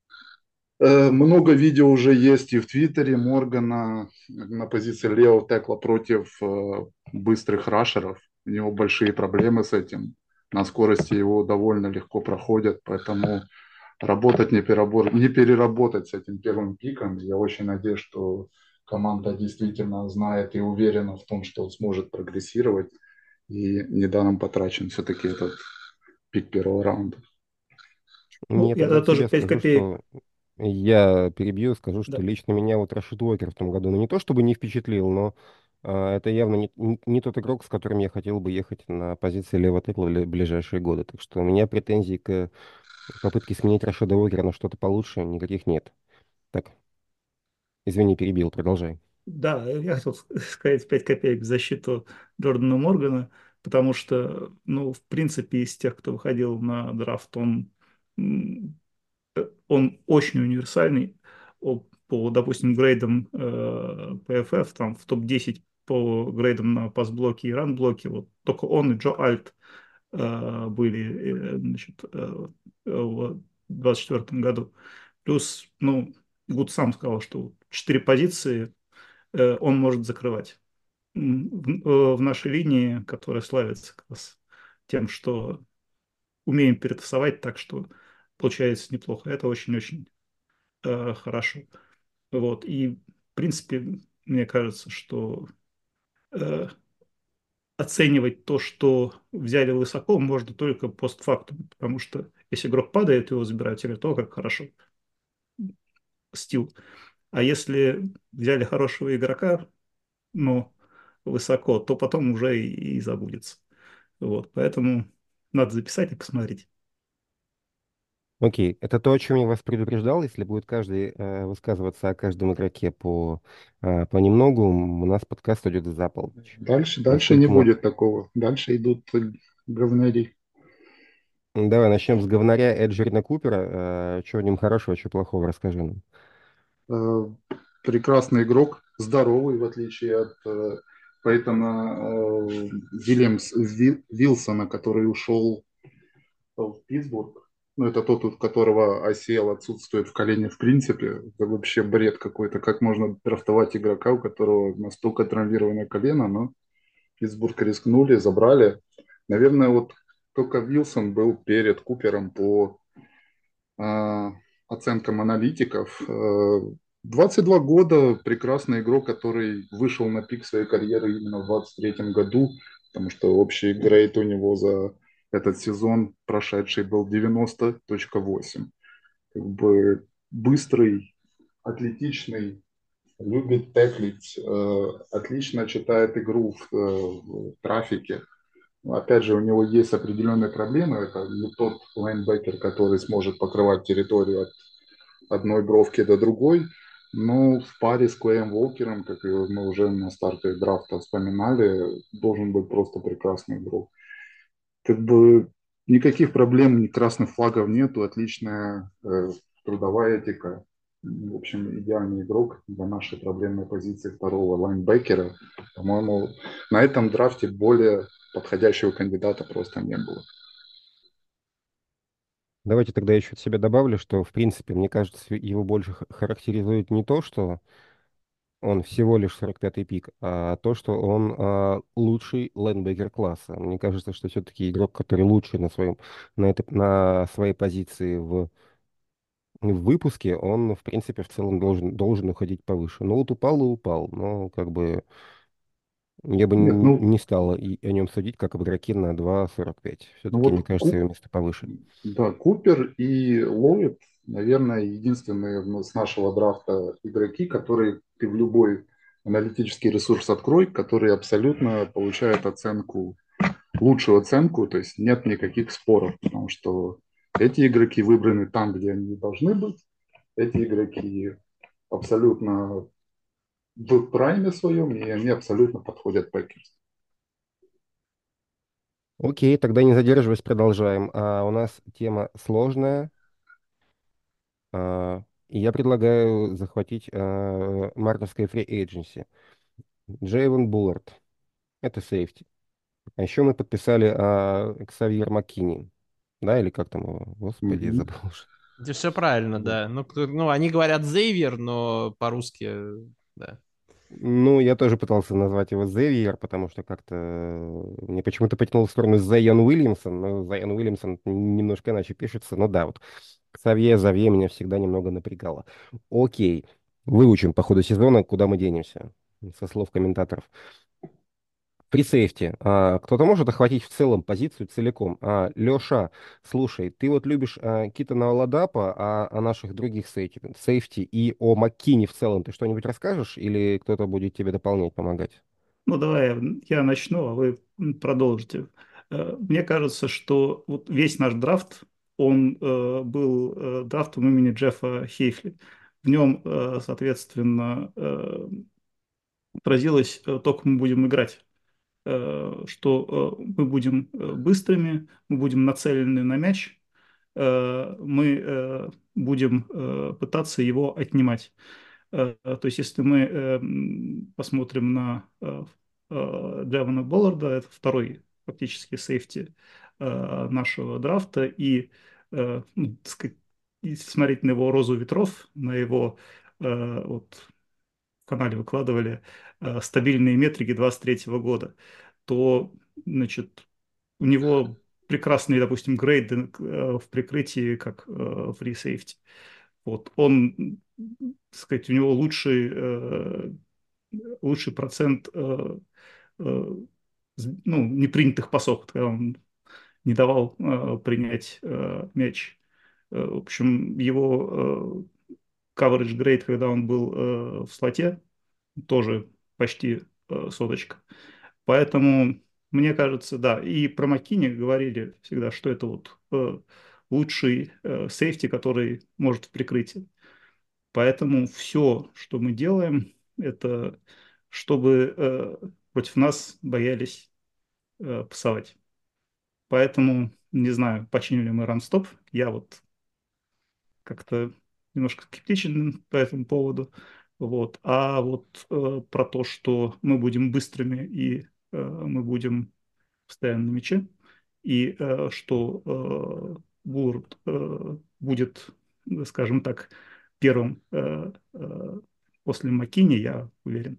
Э, Много видео уже есть и в Твиттере Моргана на позиции левого текла против э, быстрых рашеров. У него большие проблемы с этим. На скорости его довольно легко проходят, поэтому работать, не, переработ- не переработать с этим первым пиком. Я очень надеюсь, что команда действительно знает и уверена в том, что он сможет прогрессировать. И недаром потрачен все-таки этот пик первого раунда.
Ну,
Мне
я
тогда
тогда
от
тоже
себя
пять
скажу,
копеек.
что я перебью, скажу, что
Да.
лично меня вот Рашид Уокер в том году, ну не то чтобы не впечатлил, но а, это явно не, не, не тот игрок, с которым я хотел бы ехать на позиции левого текла в ли- ближайшие годы. Так что у меня претензий к попытке сменить Рашида Уокера на что-то получше никаких нет. Так, извини, перебил, продолжай.
Да, я хотел сказать пять копеек в защиту Джордана Моргана, потому что, ну, в принципе, из тех, кто выходил на драфт, он, м, он очень универсальный. О- По, допустим, грейдам э, пи эф эф, там в топ десять по грейдам на пасблоке и ранблоке, вот только он и Джо Альт э, были, э, значит, э, в двадцать четвёртом году. Плюс, ну, Гуд сам сказал, что четыре позиции э, он может закрывать. М, В, э, в нашей линии, которая славится как раз тем, что умеем перетасовать так, что получается неплохо. Это очень-очень э, хорошо. Вот. И, в принципе, мне кажется, что э, оценивать то, что взяли высоко, можно только постфактум, потому что если игрок падает, его забирают, тебе то, как хорошо, стил. А если взяли хорошего игрока, но высоко, то потом уже и, и забудется. Вот, поэтому надо записать и посмотреть.
Окей, это то, о чем я вас предупреждал. Если будет каждый э, высказываться о каждом игроке по э, понемногу, у нас подкаст уйдет за полночь.
Дальше, дальше не
Поскольку мы...
будет такого. Дальше идут говнари.
Давай начнем с говнаря Эджерина Купера. Э, что в нем хорошего, что плохого, расскажи нам.
Э, Прекрасный игрок, здоровый, в отличие от э, Пейтона э, Вильямс, Ви- Вилсона, который ушел в Питтсбург. Ну, это тот, у которого А Си Эл отсутствует в колене в принципе. Это вообще бред какой-то. Как можно драфтовать игрока, у которого настолько травмированное колено, но Питтсбург рискнули, забрали. Наверное, вот только Вилсон был перед Купером по а, оценкам аналитиков. Э, двадцать два года, прекрасный игрок, который вышел на пик своей карьеры именно в двадцать третьем году, потому что общий грейд у него за этот сезон прошедший был девяносто целых восемь. Как бы быстрый, атлетичный, любит теклить, э, отлично читает игру в, э, в трафике. Но, опять же, у него есть определенные проблемы. Это не тот лайнбекер, который сможет покрывать территорию от одной бровки до другой. Но в паре с Клеем Уокером, как и мы уже на старте драфта вспоминали, должен быть просто прекрасный игрок. Как бы никаких проблем, ни красных флагов нету, отличная э, трудовая этика. В общем, идеальный игрок для нашей проблемной позиции второго лайнбекера. По-моему, на этом драфте более подходящего кандидата просто не было.
Давайте тогда еще от себя добавлю, что, в принципе, мне кажется, его больше х- характеризует не то, что он всего лишь сорок пятый пик, а то, что он а, лучший лайнбекер класса. Мне кажется, что все-таки игрок, который лучший на своем, на, этой, на своей позиции в, в выпуске, он, в принципе, в целом должен, должен уходить повыше. Ну вот упал и упал, но как бы я бы
Нет,
н-
ну,
не стал и о нем судить как об игроке на два сорок пять.
ну
Все-таки, мне
вот
кажется,
Куп,
его место повыше.
да, Купер и Ллойд, наверное, единственные ну, с нашего драфта игроки, которые ты в любой аналитический ресурс открой, которые абсолютно получают оценку, лучшую оценку, то есть нет никаких споров, потому что эти игроки выбраны там, где они должны быть, эти игроки абсолютно в прайме своем, и они абсолютно подходят Пекерс.
Окей, тогда не задерживаясь, продолжаем. А, у нас тема сложная, а, и я предлагаю захватить а, мартовское free agency. Джейвон Буллард. Это сейфти. А еще мы подписали а, Ксавьер Маккини. Да, или как там его? Господи, я
Мгм.
забыл уже.
Это все правильно,
Да.
да. Ну, кто- ну, они говорят Зейвер, но по-русски, э, да.
Ну, я тоже пытался назвать его Зевиер, потому что как-то э, мне почему-то потянул в сторону Зайон Уильямсон, но Зайон Уильямсон немножко иначе пишется. Ну да, вот Ксавье, Завье меня всегда немного напрягало. Окей, выучим по ходу сезона, куда мы денемся, со слов комментаторов. При сейфти. А, кто-то может охватить в целом позицию целиком. А, Леша, слушай, ты вот любишь а, Китана Оладапа, а о наших других сейфти, сейфти и о Маккине в целом ты что-нибудь расскажешь или кто-то будет тебе дополнять, помогать?
Ну, давай я начну, а вы продолжите. Э, Мне кажется, что вот весь наш драфт, он э, был э, драфтом имени Джеффа Хейфли. В нем, э, соответственно, э, отразилось э, то, как мы будем играть. Э, Что э, мы будем э, быстрыми, мы будем нацелены на мяч, э, мы э, будем э, пытаться его отнимать. Э, То есть, если мы э, м, посмотрим на э, э, Джавана Болларда, это второй фактически сейфти э, нашего драфта, и, э, ну, так сказать, если смотреть на его розу ветров, на его э, вот в канале выкладывали э, стабильные метрики двадцать третьего года, то, значит, у него прекрасные, допустим, грейды э, в прикрытии как э, free safety. Вот, он, так сказать, у него лучший, э, лучший процент э, э, с- ну, непринятых пасов, когда он не давал э, принять э, мяч. Э, в общем, его э, coverage grade, когда он был э, в слоте, тоже почти э, соточка. Поэтому, мне кажется, да, и про Маккини говорили всегда, что это вот э, лучший э, сейфти, который может в прикрытии. Поэтому все, что мы делаем, это чтобы э, против нас боялись э, пасовать. Поэтому, не знаю, починили мы ранстоп. Я вот как-то немножко скептичен по этому поводу. Вот. А вот э, про то, что мы будем быстрыми и э, мы будем постоянно на мяче, и э, что э, Буллард э, будет, э, скажем так, первым э, э, после Маккини, я уверен.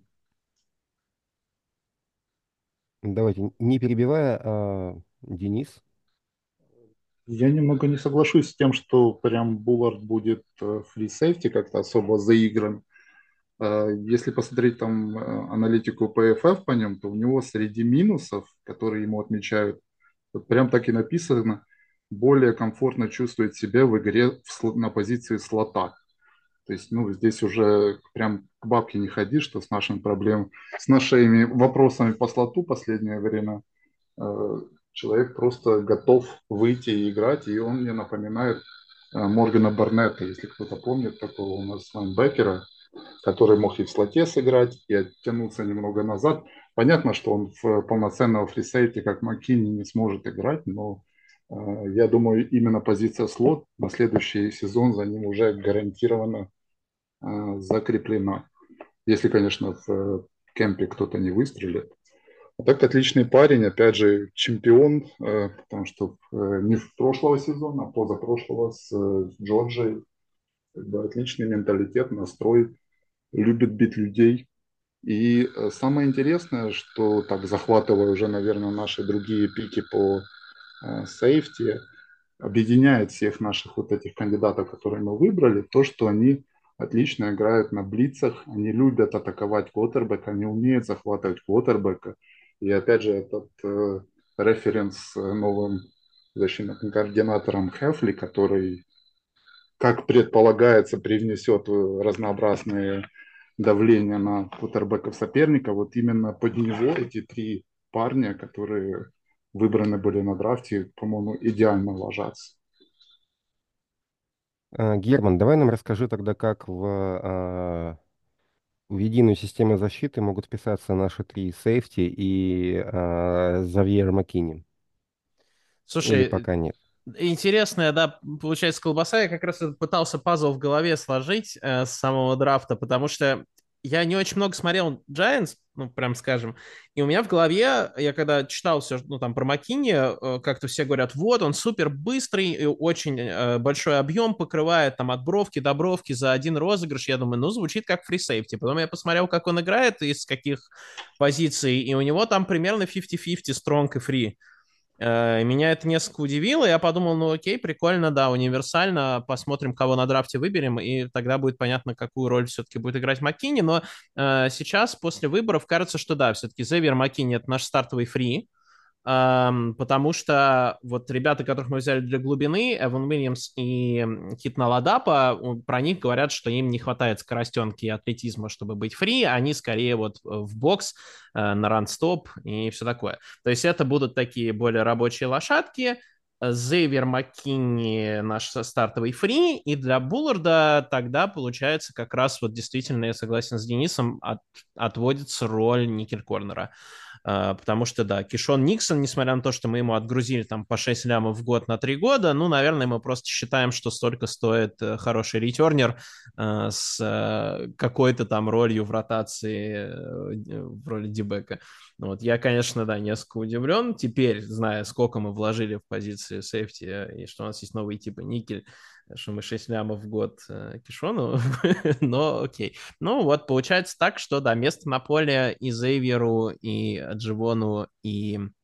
Давайте, не перебивая, а, Денис.
Я немного не соглашусь с тем, что прям Буллард будет фри сейфти как-то особо заигран. Э, Если посмотреть там э, аналитику пи эф эф по нем, то у него среди минусов, которые ему отмечают, вот прям так и написано, более комфортно чувствует себя в игре в сло- на позиции слота. То есть, ну, здесь уже прям к бабке не ходи, что с нашими проблемами, с нашими вопросами по слоту последнее время э, человек просто готов выйти и играть, и он мне напоминает э, Моргана Барнетта, если кто-то помнит такого у нас лайнбекера, который мог и в слоте сыграть, и оттянуться немного назад. Понятно, что он в полноценного фрисейте, как Маккини, не сможет играть, но э, я думаю, именно позиция слот на следующий сезон за ним уже гарантированно э, закреплена. Если, конечно, в э, кемпе кто-то не выстрелит. А так отличный парень, опять же, чемпион, э, потому что э, не в прошлого сезона, а позапрошлого с э, Джорджией. Как бы отличный менталитет, настрой, любит бить людей. И э, самое интересное, что так захватывая уже, наверное, наши другие пики по э, сейфти, объединяет всех наших вот этих кандидатов, которые мы выбрали, то, что они отлично играют на блицах, они любят атаковать квотербека, они умеют захватывать квотербека. И опять же, этот э, референс с новым защитным координатором Хефли, который, как предполагается, привнесет э, разнообразные давления на квотербеков соперника. Вот именно под него эти три парня, которые выбраны были на драфте, по-моему, идеально ложатся.
А, Герман, давай нам расскажи тогда, как в, а, в единую систему защиты могут вписаться наши три сейфти и а, Завьер Маккини. Или
Слушай,
пока нет?
интересная, да, получается, колбаса. Я как раз и пытался пазл в голове сложить э, с самого драфта, потому что я не очень много смотрел Giants, ну, прям скажем, и у меня в голове, я когда читал все, ну, там, про Маккини, э, как-то все говорят, вот, он супер быстрый, и очень э, большой объем покрывает, там, от бровки до бровки за один розыгрыш. Я думаю, ну, звучит как фрисейфти. Потом я посмотрел, как он играет, из каких позиций, и у него там примерно пятьдесят на пятьдесят стронг и фри. Э, Меня это несколько удивило. Я подумал, ну окей, прикольно, да, универсально. Посмотрим, кого на драфте выберем, и тогда будет понятно, какую роль все-таки будет играть Маккини. Но э, сейчас, после выборов, кажется, что да, все-таки Зевер Маккини — это наш стартовый фри. Ам, потому что вот ребята, которых мы взяли для глубины, Эван Уильямс и м, Китна Ладапа, у- про них говорят, что им не хватает скоростенки и атлетизма, чтобы быть фри, они скорее вот э, в бокс, э, на ранстоп и все такое. То есть это будут такие более рабочие лошадки. Зейвер Маккинни наш со- стартовый фри, и для Булларда тогда получается как раз вот действительно, я согласен с Денисом, от- отводится роль никель-корнера. А, потому что, да, Кишон Никсон, несмотря на то, что мы ему отгрузили там по шесть лямов в год на три года, ну, наверное, мы просто считаем, что столько стоит э, хороший ретернер э, с э, какой-то там ролью в ротации э, в роли дибека. Ну, вот я, конечно, да, несколько удивлен. Теперь, зная, сколько мы вложили в позиции сейфти, э, и что у нас есть новые типы никель, что мы шесть лямов в год э, Кишону, но окей. Ну вот, получается так, что, да, место на поле и Зейверу, и Дживону, и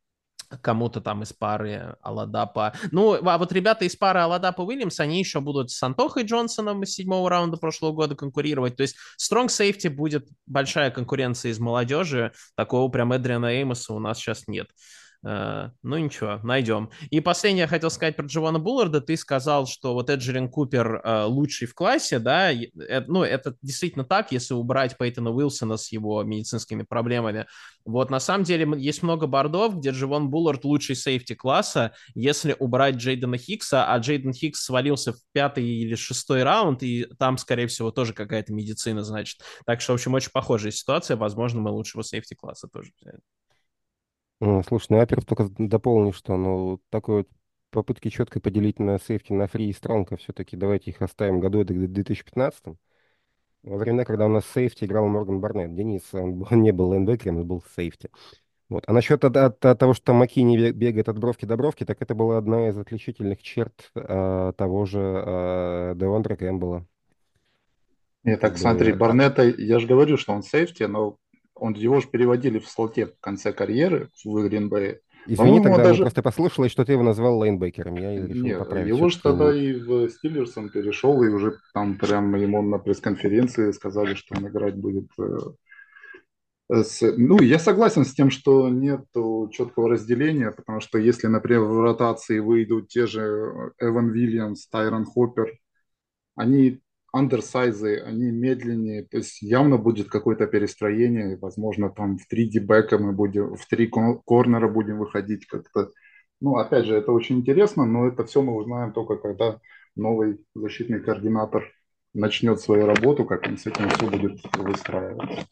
кому-то там из пары Аладапа. Ну, а вот ребята из пары Аладапа Уильямс, они еще будут с Антохой Джонсоном из седьмого раунда прошлого года конкурировать. То есть Strong Safety будет большая конкуренция из молодежи. Такого прям Эдриана Эймоса у нас сейчас нет. Uh, ну ничего, найдем. И последнее я хотел сказать про Джована Булларда. Ты сказал, что вот Эджерин Купер uh, лучший в классе, да? Это, ну, это действительно так, если убрать Пейтона Уилсона с его медицинскими проблемами. Вот на самом деле есть много бордов, где Джован Буллард лучший сейфти класса, если убрать Джейдена Хиггса, а Джейден Хиггс свалился в пятый или шестой раунд, и там, скорее всего, тоже какая-то медицина, значит. Так что, в общем, очень похожая ситуация. Возможно, мы лучшего сейфти класса тоже взяли.
М, Слушай, ну я, во-первых, только дополню, что ну, такой вот попытки четко поделить на сейфти, на фри и стронга, все-таки давайте их оставим году это в две тысячи пятнадцатом. Во времена, когда у нас сейфти играл Морган Барнетт. Денис, он, был- он не был лайнбекером, он был сейфти. Вот. А насчет от, от- от того, что там Маккини бе- бегает от бровки до бровки, так это была одна из отличительных черт а, того же а, Девондра Кэмпбелла.
Не,
Как
так смотри,
бы, а,
Барнетта, я же говорю, что он сейфти, но он, его же переводили в слоте в конце карьеры в Гринбэе.
извини,
По-моему, он
тогда мне
даже...
просто послышалось, что ты его назвал лайнбекером. Я и решил
Не,
поправить.
его же
Все-таки
тогда
он
и в Стиллерс он перешел, и уже там прям ему на пресс-конференции сказали, что он играть будет. э, с- Ну, я согласен с тем, что нет четкого разделения, потому что если, например, в ротации выйдут те же Эван Вильямс, Тайрон Хоппер, они андерсайзы, они медленнее, то есть явно будет какое-то перестроение, возможно, там в три дебека мы будем, в три кон- корнера будем выходить как-то. Ну, опять же, это очень интересно, но это все мы узнаем только когда новый защитный координатор начнет свою работу, как он с этим все будет выстраивать.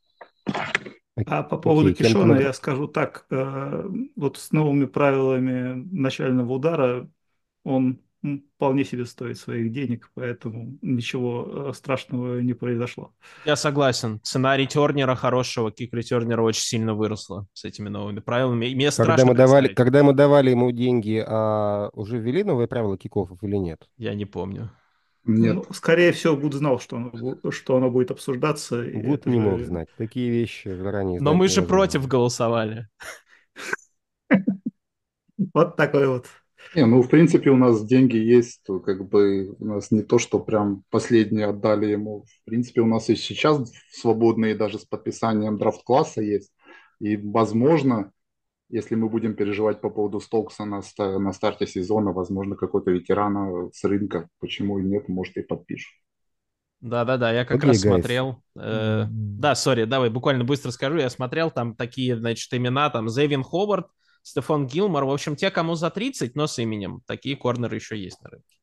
Ок-
А по поводу
окей, кем-то
Кишона
награ-
я скажу так, э, вот с новыми правилами начального удара он м, вполне себе стоит своих денег, поэтому ничего э, страшного не произошло.
Я согласен. Цена ретернера хорошего, кик-ретернера очень сильно выросла с этими новыми правилами. И мне
Когда
страшно
мы давали,
представить.
когда мы давали ему деньги, а уже ввели новые правила кикоффов или нет?
Я не помню.
Нет,
Ну, скорее всего, Гуд знал, что оно, бу- что оно будет обсуждаться, и
Гуд
это
не мог
же
знать. Такие вещи заранее
Но
знать
мы же против
невозможно.
голосовали.
вот такой вот.
не, ну, в принципе, у нас деньги есть, то как бы у нас не то, что прям последние отдали ему. В принципе, у нас и сейчас свободные даже с подписанием драфт-класса есть. И, возможно, если мы будем переживать по поводу Стокса на, ста- на старте сезона, возможно, какой-то ветерана с рынка, почему и нет, может, и подпишем.
Да-да-да, я как
Окей,
раз
гайс.
смотрел. э, Да, сори, давай буквально быстро скажу. Я смотрел там такие, значит, имена, там Зейвин Ховард, Стефан Гилмор. В общем, те, кому за тридцать, но с именем. Такие корнеры еще есть на рынке.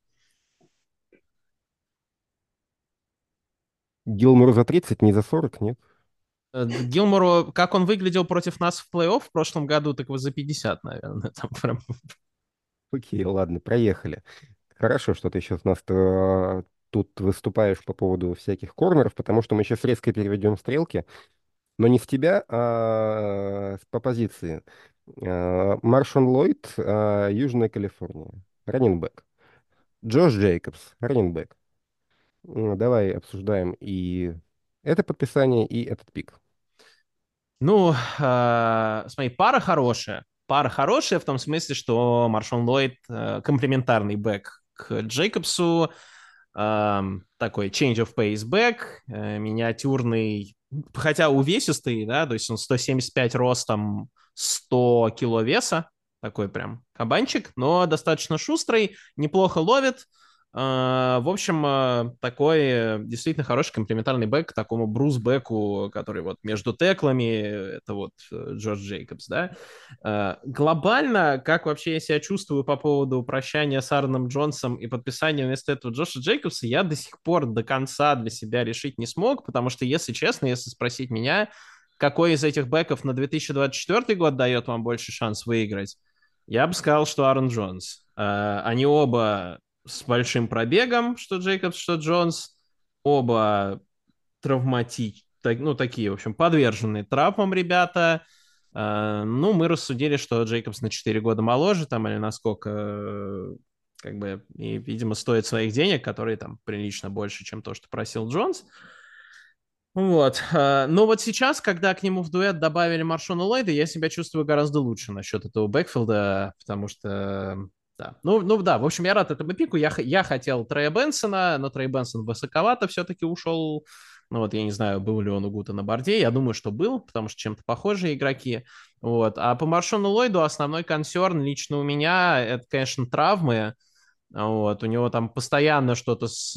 Гилмору за тридцать, не за сорок, нет?
Э, Гилмору, как он выглядел против нас в плей-офф в прошлом году, так вы за пятьдесят, наверное. Там прям...
Окей, ладно, проехали. Хорошо, что ты сейчас у нас э, тут выступаешь по поводу всяких корнеров, потому что мы сейчас резко переведем стрелки, но не с тебя, а с- по позиции. Э, Маршон Ллойд, э, Южная Калифорния, раннинбэк. Джош Джейкобс, раннинбэк. М, Давай обсуждаем и это подписание, и этот пик.
Ну, э, смотри, пара хорошая. Пара хорошая в том смысле, что Маршон Ллойд э, комплементарный бэк к Джейкобсу, эм, такой change of pace бэк, э, миниатюрный, хотя увесистый, да, то есть он сто семьдесят пять ростом, сто кило веса, такой прям кабанчик, но достаточно шустрый, неплохо ловит. Э, В общем, э, такой э, действительно хороший комплементарный бэк к такому брус-бэку, который вот между теклами, это вот э, Джордж Джейкобс, да. Э, Глобально, как вообще я себя чувствую по поводу прощания с Аароном Джонсом и подписания вместо этого Джоша Джейкобса, я до сих пор до конца для себя решить не смог, потому что, если честно, если спросить меня, какой из этих бэков на две тысячи двадцать четвёртый год дает вам больше шанс выиграть, я бы сказал, что Аарон Джонс. Э, Они оба с большим пробегом, что Джейкобс, что Джонс. Оба травматич... так- ну, такие, в общем, подверженные травмам ребята. Э, Ну, мы рассудили, что Джейкобс на четыре года моложе, там, или насколько, э, как бы, и, видимо, стоит своих денег, которые там прилично больше, чем то, что просил Джонс. Вот. э, Но вот сейчас, когда к нему в дуэт добавили Маршона Ллойда, я себя чувствую гораздо лучше насчет этого бэкфилда, потому что... Да. Ну, ну да, в общем, я рад этому пику. Я, х- я хотел Трея Бенсона, но Трей Бенсон высоковато все-таки ушел. Ну вот, я не знаю, был ли он у Гута на борде. Я думаю, что был, потому что чем-то похожие игроки. Вот. А по Маршону Ллойду основной консерн лично у меня, это, конечно, травмы. Вот, у него там постоянно что-то с,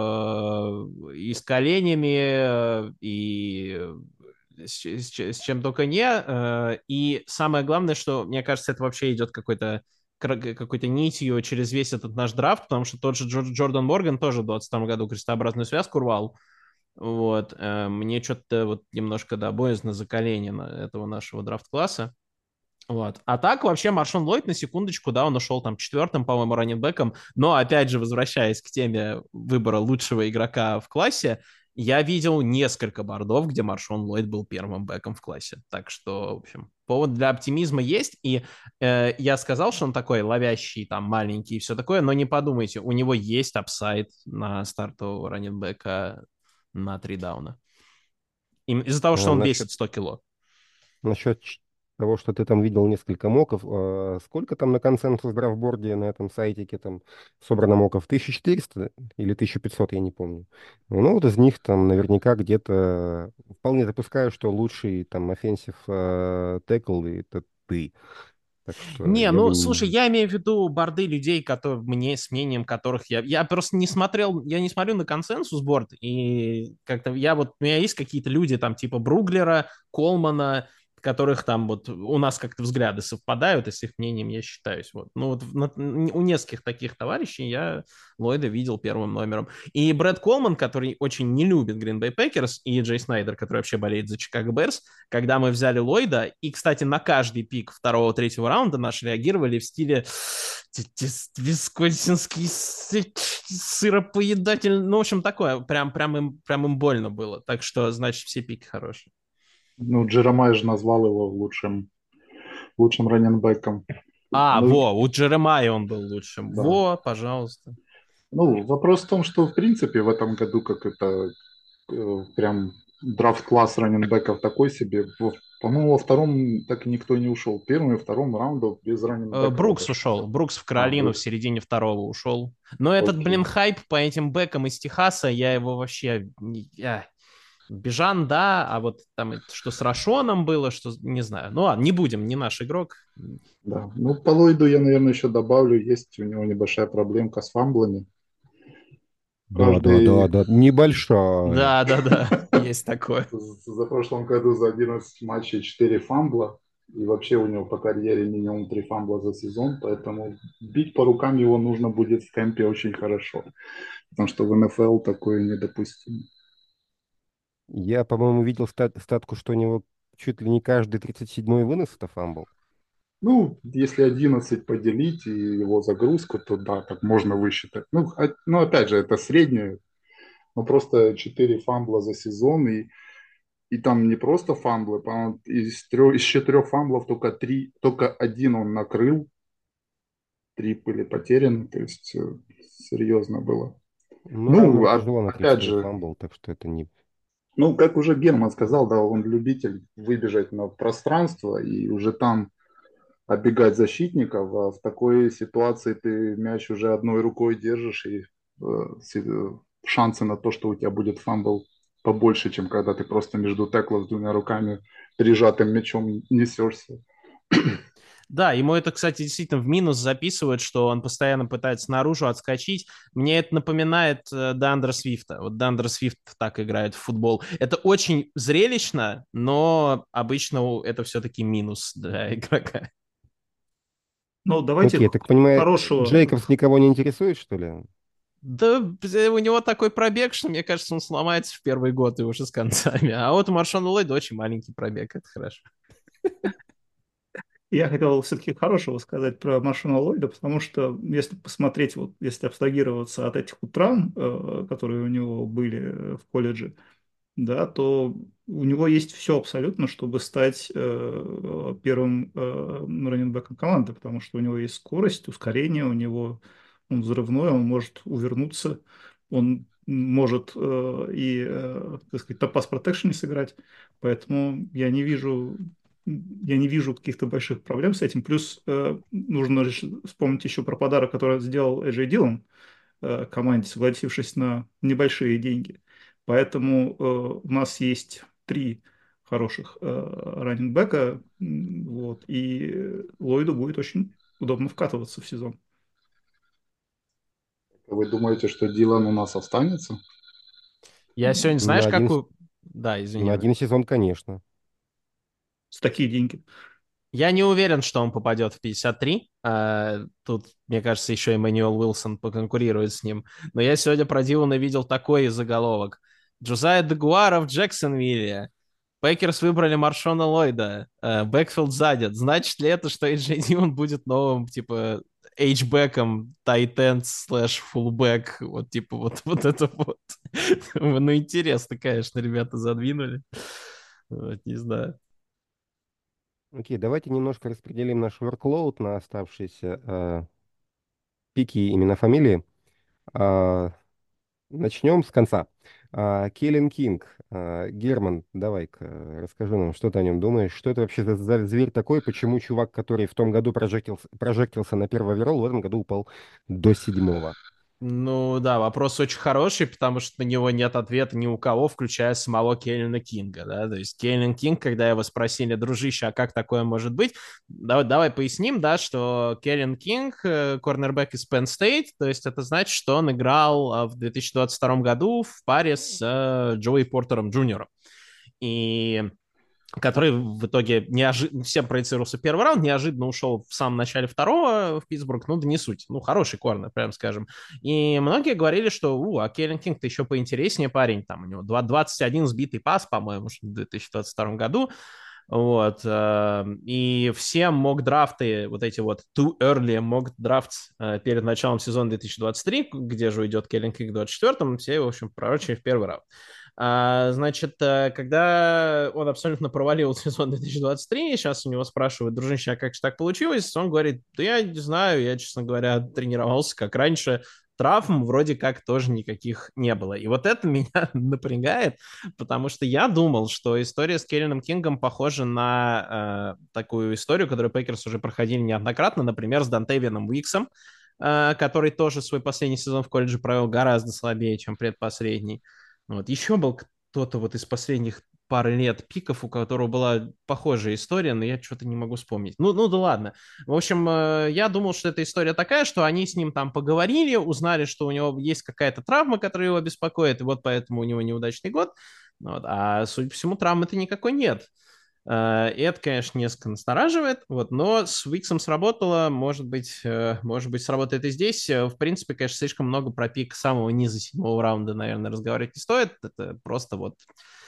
э, и с коленями, э, и с, с ч- с чем только не. э, И самое главное, что, мне кажется, это вообще идет какой-то кра- какой-то нитью через весь этот наш драфт, потому что тот же Джор- Джордан Морган тоже в двадцать втором году крестообразную связку рвал. Вот, э, мне что-то вот немножко, да, боязно за колени на- этого нашего драфт-класса. Вот. А так вообще Маршон Ллойд, на секундочку, да, он ушел там четвертым, по-моему, раннинбеком, но опять же, возвращаясь к теме выбора лучшего игрока в классе, я видел несколько бордов, где Маршон Ллойд был первым бэком в классе. Так что, в общем, повод для оптимизма есть. И э, я сказал, что он такой ловящий, там, маленький и все такое, но не подумайте, у него есть апсайд на стартового раннинбека на три дауна. Им- Из-за того, что
А
он
насчет,
весит сто кило.
насчет ч- того, что ты там видел несколько моков, а сколько там на консенсус драфтборде на этом сайтике там собрано моков? тысяча четыреста или тысяча пятьсот, я не помню. Ну, вот из них там наверняка где-то вполне допускаю, что лучший там офенсив текл это ты. Так что
Не,
я бы...
ну, слушай,
н-
я имею в виду борды людей, которые мне, с мнением которых я... Я просто не смотрел, я не смотрю на консенсус борд, и как-то я вот... У меня есть какие-то люди там типа Бруглера, Колмана, которых там вот у нас как-то взгляды совпадают, и с их мнением я считаюсь. Вот. Ну вот на- у нескольких таких товарищей я Ллойда видел первым номером. И Брэд Колман, который очень не любит Green Bay Packers, и Джей Снайдер, который вообще болеет за Чикаго Берс, когда мы взяли Ллойда, и, кстати, на каждый пик второго-третьего раунда наши реагировали в стиле висконсинский сыропоедатель, ну, в общем, такое, прям, прям, им, прям им больно было, так что, значит, все пики хорошие.
Ну, Джеремай же назвал его лучшим, лучшим раненбеком.
А,
Ну,
во, у Джеремайя он был лучшим.
да.
Во, пожалуйста.
Ну, вопрос в том, что в принципе в этом году как это э, прям драфт-класс раненбеков такой себе. Во- По-моему, во втором так и никто не ушел. Первым и втором раундов без
Э,
раненбеков
Брукс
обошлось.
ушел. Брукс в
А,
Каролину в
Брукс.
середине второго ушел. Но этот, блин,
Окей.
хайп по этим бэкам из Техаса, я его вообще... не- я- Бежан, да, а вот там это, что с Рашоном было, что, не знаю. Ну ладно, не будем, не наш игрок.
Да. Ну, по Ллойду я, наверное, еще добавлю. Есть у него небольшая проблемка с фамблами.
Да, да, да,
Каждый
да, небольшая.
Да, да, да, есть такое.
за прошлом году за одиннадцать матчей четыре фамбла. И вообще у него по карьере минимум три фамбла за сезон. Поэтому бить по рукам его нужно будет в кемпе очень хорошо. Потому что в эн эф эл такое недопустимо.
Я, по-моему, видел стат- статку, что у него чуть ли не каждый тридцать седьмой вынос это фамбл.
Ну, если одиннадцать поделить и его загрузку, то да, так можно высчитать. Ну, а- ну опять же, это среднее. Ну, просто четыре фамбла за сезон. И, и там не просто фамблы. По-моему, из, трех, из четырех фамблов только, три, только один он накрыл. Три были потеряны. То есть э, серьезно было.
Ну,
Ну,
равному
а-
тяжело накрыть
опять
свой
же,
фамбл, так что это не...
ну, как уже Герман сказал, да, он любитель выбежать на пространство и уже там оббегать защитников, а в такой ситуации ты мяч уже одной рукой держишь, и э, си- э, шансы на то, что у тебя будет фамбл побольше, чем когда ты просто между теклов с двумя руками прижатым мячом несешься.
Да, ему это, кстати, действительно в минус записывают, что он постоянно пытается наружу отскочить. Мне это напоминает э, Дандра Свифта. Вот Дандра Свифт так играет в футбол. Это очень зрелищно, но обычно у- это все-таки минус для игрока.
Ну, давайте
Окей, так понимаю,
хорошего.
Джейкобс никого не интересует, что ли?
Да, б- у него такой пробег, что, мне кажется, он сломается в первый год и уже с концами. А вот у Маршона Ллойда очень маленький пробег, это хорошо.
Я хотел все-таки хорошего сказать про Маршона Ллойда, потому что если посмотреть, вот если абстрагироваться от этих вот травм, э, которые у него были э, в колледже, да, то у него есть все абсолютно, чтобы стать э, первым э, раннинбеком команды, потому что у него есть скорость, ускорение, у него он взрывной, он может увернуться, он может э, и, э, так сказать, top-pass protection сыграть, поэтому я не вижу, я не вижу каких-то больших проблем с этим. Плюс э, нужно лишь вспомнить еще про подарок, который сделал Эджей Дилан э, команде, согласившись на небольшие деньги. Поэтому э, у нас есть три хороших э, раннингбека, м, вот, и Ллойду будет очень удобно вкатываться в сезон.
Вы думаете, что Дилан у нас останется?
Я сегодня,
На
знаешь,
один,
какую... Да,
на
извини.
один сезон, конечно.
С такие деньги.
Я не уверен, что он попадет в пятьдесят три. А, тут, мне кажется, еще Эммануэл Уилсон поконкурирует с ним. Но я сегодня про Дилана видел такой заголовок. Джозайя Дегуара в Джексонвилле. Пейкерс выбрали Маршона Ллойда. Э, Бэкфилд задет. Значит ли это, что Эйджей Дилан будет новым, типа, эйчбэком, тайтенд слэш фуллбэк? Вот, типа, вот, вот это вот. Ну, интересно, конечно, ребята задвинули. Вот, не знаю.
Окей, давайте немножко распределим наш workload на оставшиеся э, пики именно фамилии. А, начнем с конца. А, Келлен Кинг. А, Герман, давай-ка э, расскажи нам, что ты о нем думаешь. Что это вообще за, за зверь такой? Почему чувак, который в том году прожектился, прожектился на первый оверолл, в этом году упал до седьмого?
Ну да, вопрос очень хороший, потому что на него нет ответа ни у кого, включая самого Келлина Кинга, да, то есть Келлин Кинг, когда его спросили, дружище, а как такое может быть, давай, давай поясним, да, что Келлин Кинг, э, корнербэк из Penn State, то есть это значит, что он играл а, в две тысячи двадцать втором году в паре с э, Джоуи Портером джуниором. И который в итоге неожиданно, всем проецировался первый раунд, неожиданно ушел в самом начале второго в Питтсбург, ну да не суть, ну хороший корнер, прям скажем. И многие говорили, что, у, а Келлен Кинг-то еще поинтереснее парень, там у него двадцать один сбитый пас, по-моему, в две тысячи двадцать втором году, вот, э, и все мок-драфты, вот эти вот too early мок-драфтс э, перед началом сезона две тысячи двадцать три, где же уйдет Келлен Кинг в двадцать четвертом, все, в общем, пророчили в первый раунд. А, значит, э, когда он абсолютно провалил сезон две тысячи двадцать три, сейчас у него спрашивают, дружище, а как же так получилось? Он говорит, да я не знаю, я, честно говоря, тренировался как раньше, травм вроде как тоже никаких не было. И вот это меня напрягает, потому что я думал, что история с Келленом Кингом похожа на э, такую историю, которую Пейкерс уже проходили неоднократно, например, с Дантейвином Уиксом, э, который тоже свой последний сезон в колледже провел гораздо слабее, чем предпоследний. Вот. Еще был кто-то вот из последних пары лет пиков, у которого была похожая история, но я что-то не могу вспомнить. Ну, ну да ладно. В общем, э, я думал, что эта история такая, что они с ним там поговорили, узнали, что у него есть какая-то травма, которая его беспокоит, и вот поэтому у него неудачный год. Вот. А, судя по всему, травмы-то никакой нет. Э, И это, конечно, несколько настораживает, вот, но с Виксом сработало, может быть, э, может быть, сработает и здесь. Э, В принципе, конечно, слишком много про пик самого низа седьмого раунда, наверное, разговаривать не стоит. Это просто вот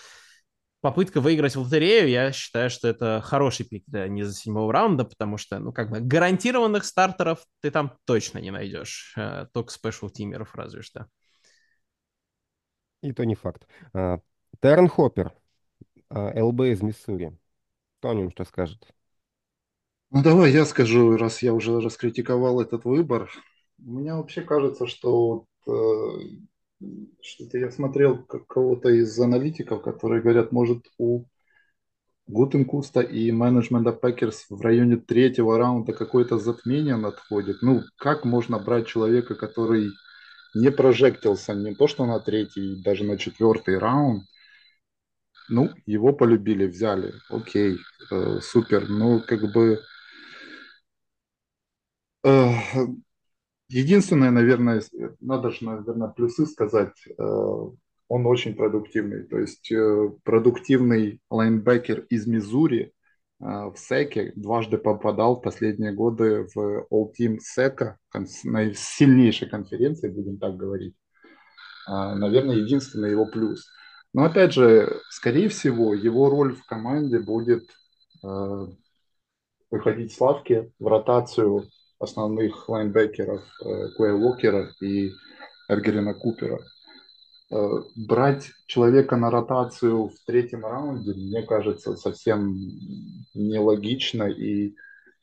попытка выиграть в лотерею. Я считаю, что это хороший пик для низа седьмого раунда, потому что, ну, как бы гарантированных стартеров ты там точно не найдешь, э, только спешл-тимеров разве что.
И то не факт. А, Террен Хоппер, а, ЛБ из Миссури. Кто о нем что скажет?
Ну, давай я скажу, раз я уже раскритиковал этот выбор. Мне вообще кажется, что вот, э, что-то я смотрел как кого-то из аналитиков, которые говорят, может, у Гутенкуста и менеджмента Пекерс в районе третьего раунда какое-то затмение надходит. Ну, как можно брать человека, который не прожектился не то что на третий, даже на четвертый раунд? Ну, его полюбили, взяли. Окей, э, супер. Ну, как бы... э, единственное, наверное, надо же, наверное, плюсы сказать. э, он очень продуктивный. То есть э, продуктивный лайнбекер из Миссури э, в секе дважды попадал в последние годы в All-Team сека, на сильнейшей конференции, будем так говорить. А, наверное, единственный его плюс. Но опять же, скорее всего, его роль в команде будет э, выходить с лавки в ротацию основных лайнбекеров э, Куэ Уокера и Эргерина Купера. Э, брать человека на ротацию в третьем раунде, мне кажется, совсем нелогично, и,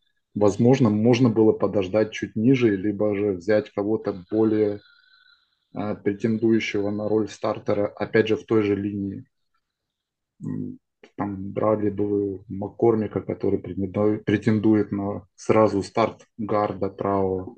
возможно, можно было подождать чуть ниже, либо же взять кого-то более э, претендующего на роль стартера, опять же, в той же линии. М, Там брали бы Маккормика, который претендует, претендует на сразу старт гарда правого.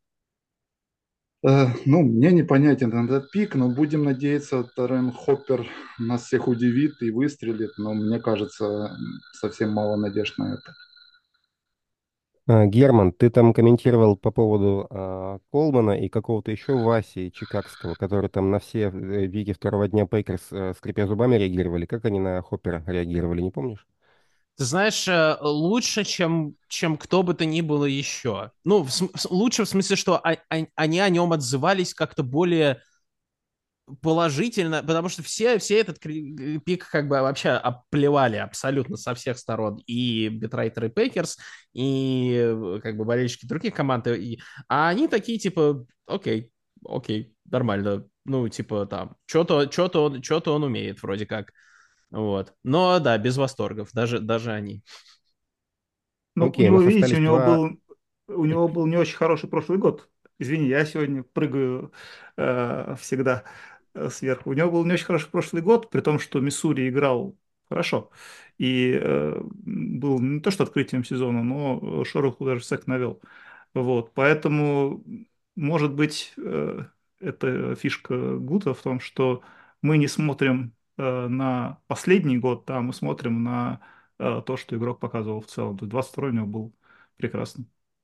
Э, ну, мне непонятен этот пик, но будем надеяться, Террен Хоппер нас всех удивит и выстрелит, но мне кажется, м, совсем мало надежд на это.
А, Герман, ты там комментировал по поводу а, Колмана и какого-то еще Васи Чикагского, которые там на все э, вики второго дня Пейкерс, э, скрипя зубами, реагировали. Как они на Хоппера реагировали, не помнишь?
Ты знаешь, э, лучше, чем, чем кто бы то ни было еще. Ну, в см- с- лучше в смысле, что о- о- они о нем отзывались как-то более положительно, потому что все, все этот кри- пик как бы вообще оплевали абсолютно со всех сторон. И битрайтеры и Пейкерс, и э, как бы болельщики других команд. И... А они такие, типа, окей, окей, нормально. Ну, типа, там, что-то что-то он, что-то он умеет вроде как. Вот. Но да, без восторгов, даже, даже они.
Ну, у
Окей, у
него,
нас
видите,
остались
у него
два.
был, у него был не очень хороший прошлый год. Извини, я сегодня прыгаю э, всегда э, сверху. У него был не очень хороший прошлый год, при том, что Миссури играл хорошо. И э, был не то что открытием сезона, но шороху даже Сек навел. Вот, поэтому, может быть, э, эта фишка Гута в том, что мы не смотрим э, на последний год, да, мы смотрим на э, то, что игрок показывал в целом. То есть двадцать второй у него был прекрасный.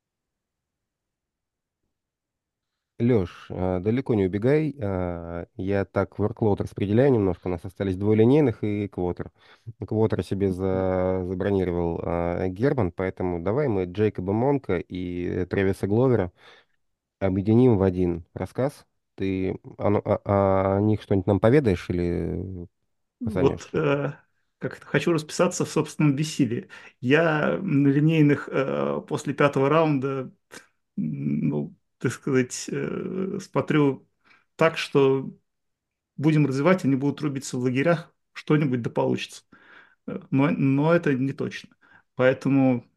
Леш, а, далеко не убегай. а, Я так workload распределяю немножко. У нас остались двое линейных и квотер. Квотер себе за... забронировал а, Герман, поэтому давай мы Джейкоба Монка и Трэвиса Гловера объединим в один рассказ. Ты о, ну- о- о них что-нибудь нам поведаешь или
Вот
посамешься?
э, как это, хочу расписаться в собственном бессилии. Я на линейных э, после пятого раунда, м, ну, так сказать, э, смотрю так, что будем развивать, они будут рубиться в лагерях, что-нибудь да получится. Э, Но, но это не точно. Поэтому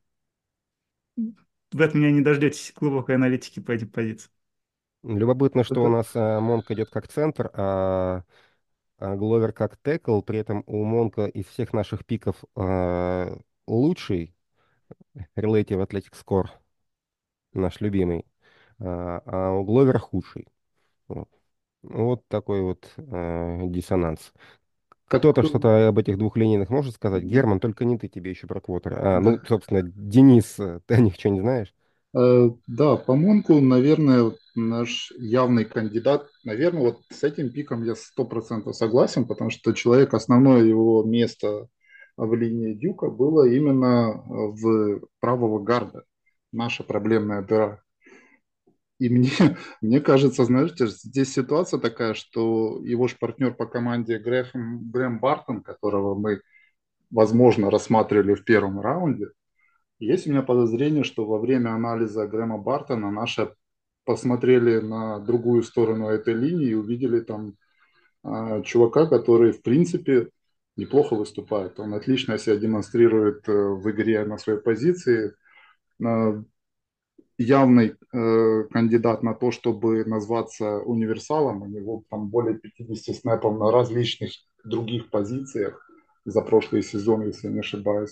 вы от меня не дождетесь глубокой аналитики по этим позициям.
Любопытно, что у
Это,
нас а, Монк идет как центр, а, а Гловер как текл. При этом у Монка из всех наших пиков а, лучший relative athletic score, наш любимый, а, а у Гловера худший. Вот, вот такой вот а, диссонанс.
так,
Кто-то что-то об этих двух линейных может сказать? Герман, только не ты, тебе еще про квотера. А, ну,
да.
собственно, Денис, э, ты о них что, не знаешь?
Э, да, по Монку, наверное, вот наш явный кандидат, наверное, вот с этим пиком я сто процентов согласен, потому что человек, основное его место в линии Дюка было именно э, в правого гарда, наша проблемная дыра. И мне, мне кажется, знаете, здесь ситуация такая, что его же партнер по команде Грэм, Грэм Бартон, которого мы, возможно, рассматривали в первом раунде, есть у меня подозрение, что во время анализа Грэма Бартона наши посмотрели на другую сторону этой линии и увидели там а, чувака, который, в принципе, неплохо выступает. Он отлично себя демонстрирует э, в игре на своей позиции. А, явный э, кандидат на то, чтобы назваться универсалом. У него там более пятьдесят снэпов на различных других позициях за прошлый сезон, если не ошибаюсь.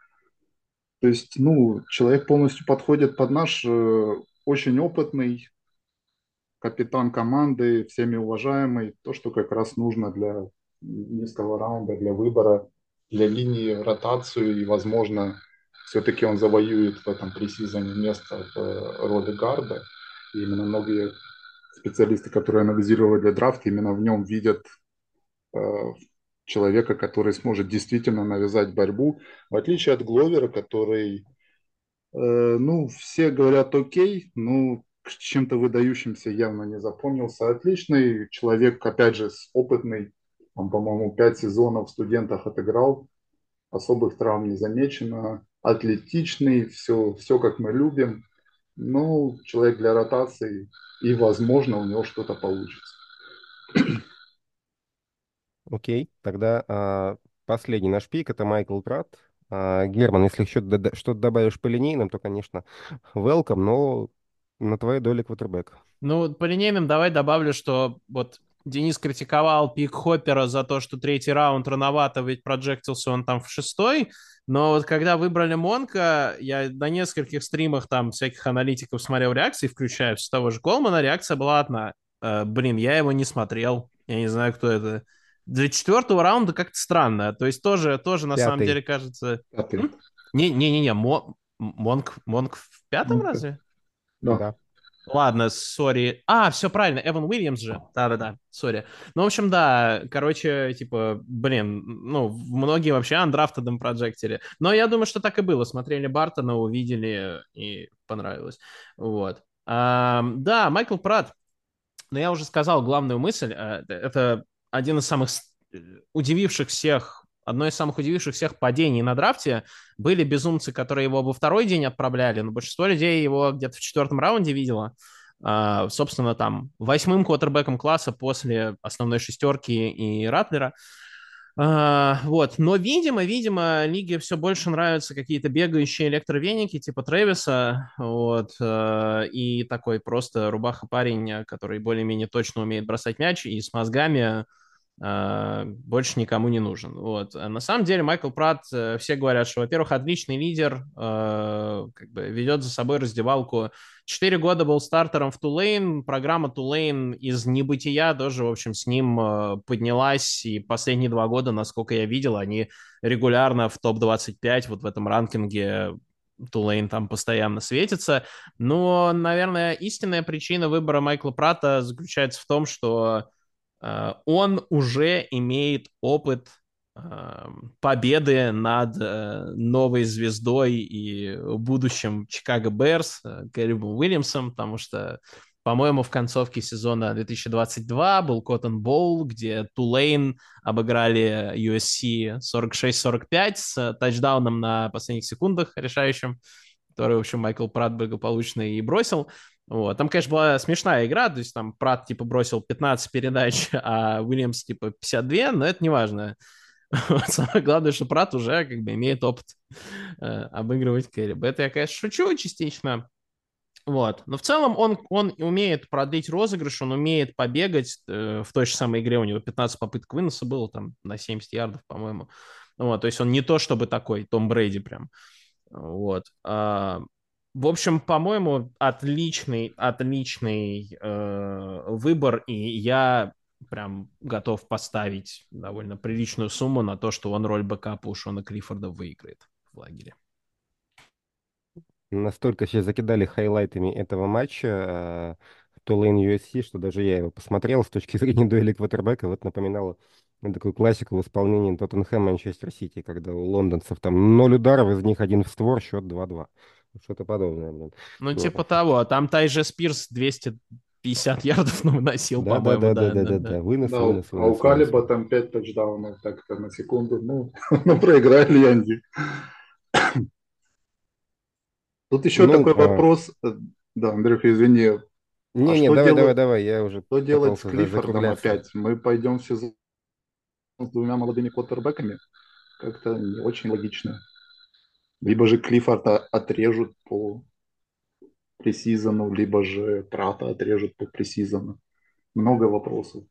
То есть, ну, человек полностью подходит под наш э, очень опытный капитан команды, всеми уважаемый, то, что как раз нужно для низкого раунда, для выбора, для линии ротацию, и, возможно, все-таки он завоюет в этом пресизоне место в э, роли гарда. И именно многие специалисты, которые анализировали драфт, именно в нем видят э, человека, который сможет действительно навязать борьбу, в отличие от Гловера, который Э, ну, все говорят окей, ну, к чем-то выдающимся явно не запомнился. Отличный человек, опять же, с опытный, он, по-моему, пять сезонов в студентах отыграл, особых травм не замечено, атлетичный, все, все как мы любим. Ну, человек для ротации, и, возможно, у него что-то получится.
Окей, тогда а, последний наш пик — это Майкл Трат. А, Герман, если еще дода- что-то добавишь по линейным, то, конечно, welcome, но На твоей доле квотербек.
Ну, по линейным давай добавлю, что вот Денис критиковал пик Хоппера за то, что третий раунд рановато, ведь проджектился он там в шестой, но вот когда выбрали Монка, я на нескольких стримах там всяких аналитиков смотрел реакции, включая с того же Колмана, реакция была одна. Э, блин, я его не смотрел, я не знаю, кто это. Для четвертого раунда как-то странно, то есть тоже, тоже на самом
Пятый.
деле кажется...
Пятый.
М? Не-не-не, Мо... Монк, Монк в пятом
Монка.
разве?
Да.
Да.
Ладно, сори. А, все правильно, Эван Уильямс же. Да-да-да, сори. Ну, в общем, да, короче, типа, блин, ну, многие вообще андрафтедом проджектили. Но я думаю, что так и было. Смотрели Бартона, увидели и понравилось. Вот. А, да, Майкл Пратт. Но я уже сказал главную мысль. э, Это один из самых с- э, удививших всех, одно из самых удививших всех падений на драфте. Были безумцы, которые его во второй день отправляли, но большинство людей его где-то в четвертом раунде видело. А, собственно, там, восьмым квотербеком класса после основной шестерки и Ратлера. А, вот, но, видимо, видимо, лиге все больше нравятся какие-то бегающие электровеники типа Трэвиса, вот, э, и такой просто рубаха-парень, который более-менее точно умеет бросать мяч и с мозгами, э, больше никому не нужен. Вот. А на самом деле Майкл Пратт, э, все говорят, что, во-первых, отличный лидер, э, как бы ведет за собой раздевалку. Четыре года был стартером в Тулейн, программа Тулейн из небытия тоже, в общем, с ним э, поднялась, и последние два года, насколько я видел, они регулярно в топ двадцать пять вот в этом ранкинге Тулейн там постоянно светится. Но, наверное, истинная причина выбора Майкла Пратта заключается в том, что э, он уже имеет опыт э, победы над э, новой звездой и будущим Чикаго Берс э, Кэрибом Уильямсом, потому что, по-моему, в концовке сезона две тысячи двадцать два был Коттон Боул, где Тулейн обыграли ю эс си сорок шесть сорок пять с тачдауном на последних секундах решающим, который, в общем, Майкл Пратт благополучно и бросил. Вот. Там, конечно, была смешная игра, то есть там Пратт, типа, бросил пятнадцать передач, а Уильямс, типа, пятьдесят два, но это не важно. Вот. Самое главное, что Пратт уже, как бы, имеет опыт э, обыгрывать Кэриба. Это я, конечно, шучу частично. Вот. Но в целом он, он умеет продлить розыгрыш, он умеет побегать. Э, в той же самой игре у него пятнадцать попыток выноса было, там, на семьдесят ярдов, по-моему. Вот. То есть он не то чтобы такой Том Брейди прям. Вот. А, в общем, по-моему, отличный, отличный э, выбор, и я прям готов поставить довольно приличную сумму на то, что он роль бэкапа у Шона Клиффорда выиграет в лагере.
Настолько все закидали хайлайтами этого матча в Tulane ю эс си, что даже я его посмотрел с точки зрения дуэли квотербека. Вот напоминало такую классику в исполнении Тоттенхэм Манчестер Сити, когда у лондонцев там ноль ударов, из них один в створ, счет два-два. Что-то подобное, блин.
Ну,
Вот.
типа того. Там Тайже Спирс двести пятьдесят ярдов ну, выносил,
Да, да,
по-моему,
да, да,
да,
да,
да,
да,
да.
да. Вынос,
Да,
вынос,
а у
вынос, вынос.
Калиба там пять тачдаунов, так-то на секунду. Ну, ну проиграли Янди. Тут еще
Ну,
такой
а,
вопрос. э, Да, Андрюха, извини. А
не-не,
что
давай, давай,
делать,
давай, я уже
что делать с
пытался за-
Клиффордом
закругляться.
опять? Мы пойдем в сезон с двумя молодыми квотербеками? Как-то не очень логично. Либо же Клиффорда отрежут по пресизону, либо же Прата отрежут по пресизону. Много вопросов.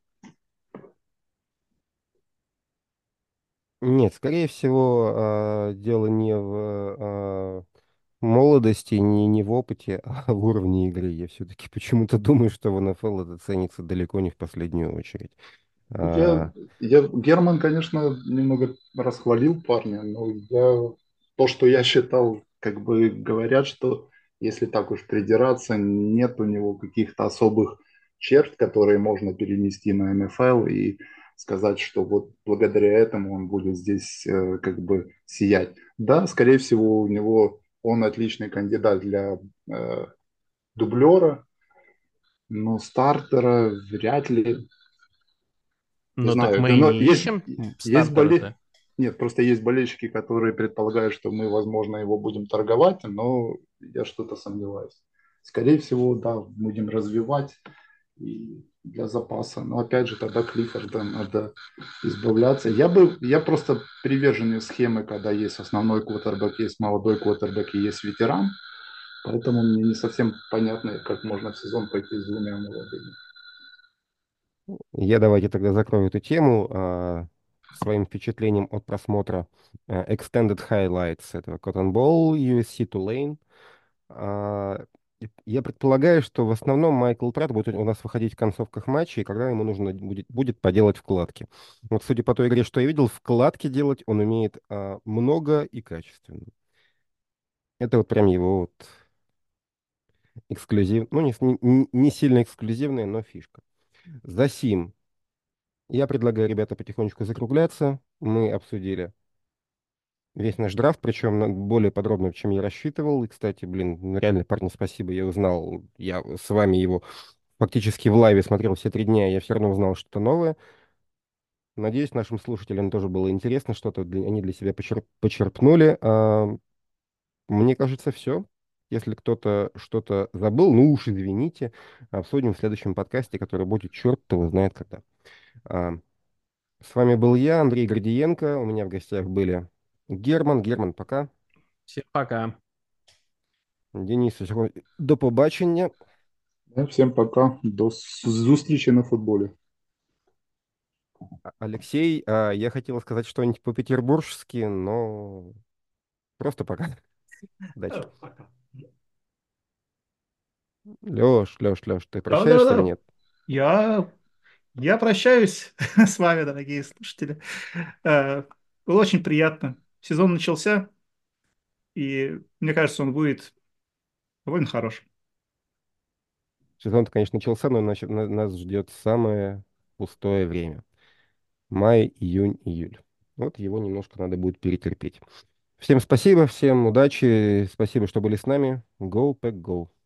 Нет, скорее всего, а, дело не в а, молодости, не, не в опыте, а в уровне игры. Я все-таки почему-то думаю, что в эн эф эл это ценится далеко не в последнюю очередь.
Я,
А,
я, Герман, конечно, немного расхвалил парня, но я, то, что я считал, как бы говорят, что если так уж придираться, нет у него каких-то особых черт, которые можно перенести на эн эф эл и сказать, что вот благодаря этому он будет здесь э, как бы сиять. Да, скорее всего, у него он отличный кандидат для э, дублера, но стартера вряд ли. Не
Ну, так
знаю,
мы и
но
не
есть,
ищем
есть боле...
стартера-то.
Нет, просто есть болельщики, которые предполагают, что мы, возможно, его будем торговать, но я что-то сомневаюсь. Скорее всего, да, будем развивать и для запаса. Но опять же, тогда Клиффорда надо избавляться. Я бы, я просто приверженец схемы, когда есть основной квотербек, есть молодой квотербек и есть ветеран. Поэтому мне не совсем понятно, как можно в сезон пойти с двумя молодыми.
Я давайте тогда закрою эту тему а, своим впечатлением от просмотра а, Extended Highlights этого Cotton Bowl, ю эс си Tulane. А, и я предполагаю, что в основном Майкл Трат будет у нас выходить в концовках матча, и когда ему нужно будет, будет поделать вкладки. Вот судя по той игре, что я видел, вкладки делать он умеет а, много и качественно. Это вот прям его вот эксклюзив, ну не, с- не, не не сильно эксклюзивная, но фишка. За сим я предлагаю, ребята, потихонечку закругляться. Мы обсудили весь наш драфт, причем на- более подробно, чем я рассчитывал. И, кстати, блин, ну, реально, парни, спасибо, я узнал, я с вами его фактически в лайве смотрел все три дня, и я все равно узнал что-то новое. Надеюсь, нашим слушателям тоже было интересно, что-то для- они для себя почерп- почерпнули. А, мне кажется, все. Если кто-то что-то забыл, ну уж извините, обсудим в следующем подкасте, который будет черт его знает когда. А, С вами был я, Андрей Гордиенко. У меня в гостях были Герман. Герман, пока.
Всем пока.
Денис, всього- до побачення.
Да, всем пока. До с- зустрічи на футболе.
А- Алексей, а, я хотел сказать что-нибудь по-петербургски, но просто пока. Удачи.
Э, Пока.
Леш, Леш, Леш, ты
Да, да,
прощаешься или
да.
нет?
Я, я прощаюсь с вами, дорогие слушатели. Э, Было очень приятно. Сезон начался, и мне кажется, он будет довольно хорошим.
Сезон-то, конечно, начался, но нач- на- нас ждет самое пустое время. Май, июнь, июль. Вот его немножко надо будет перетерпеть. Всем спасибо, всем удачи, спасибо, что были с нами. Go, Pack, go.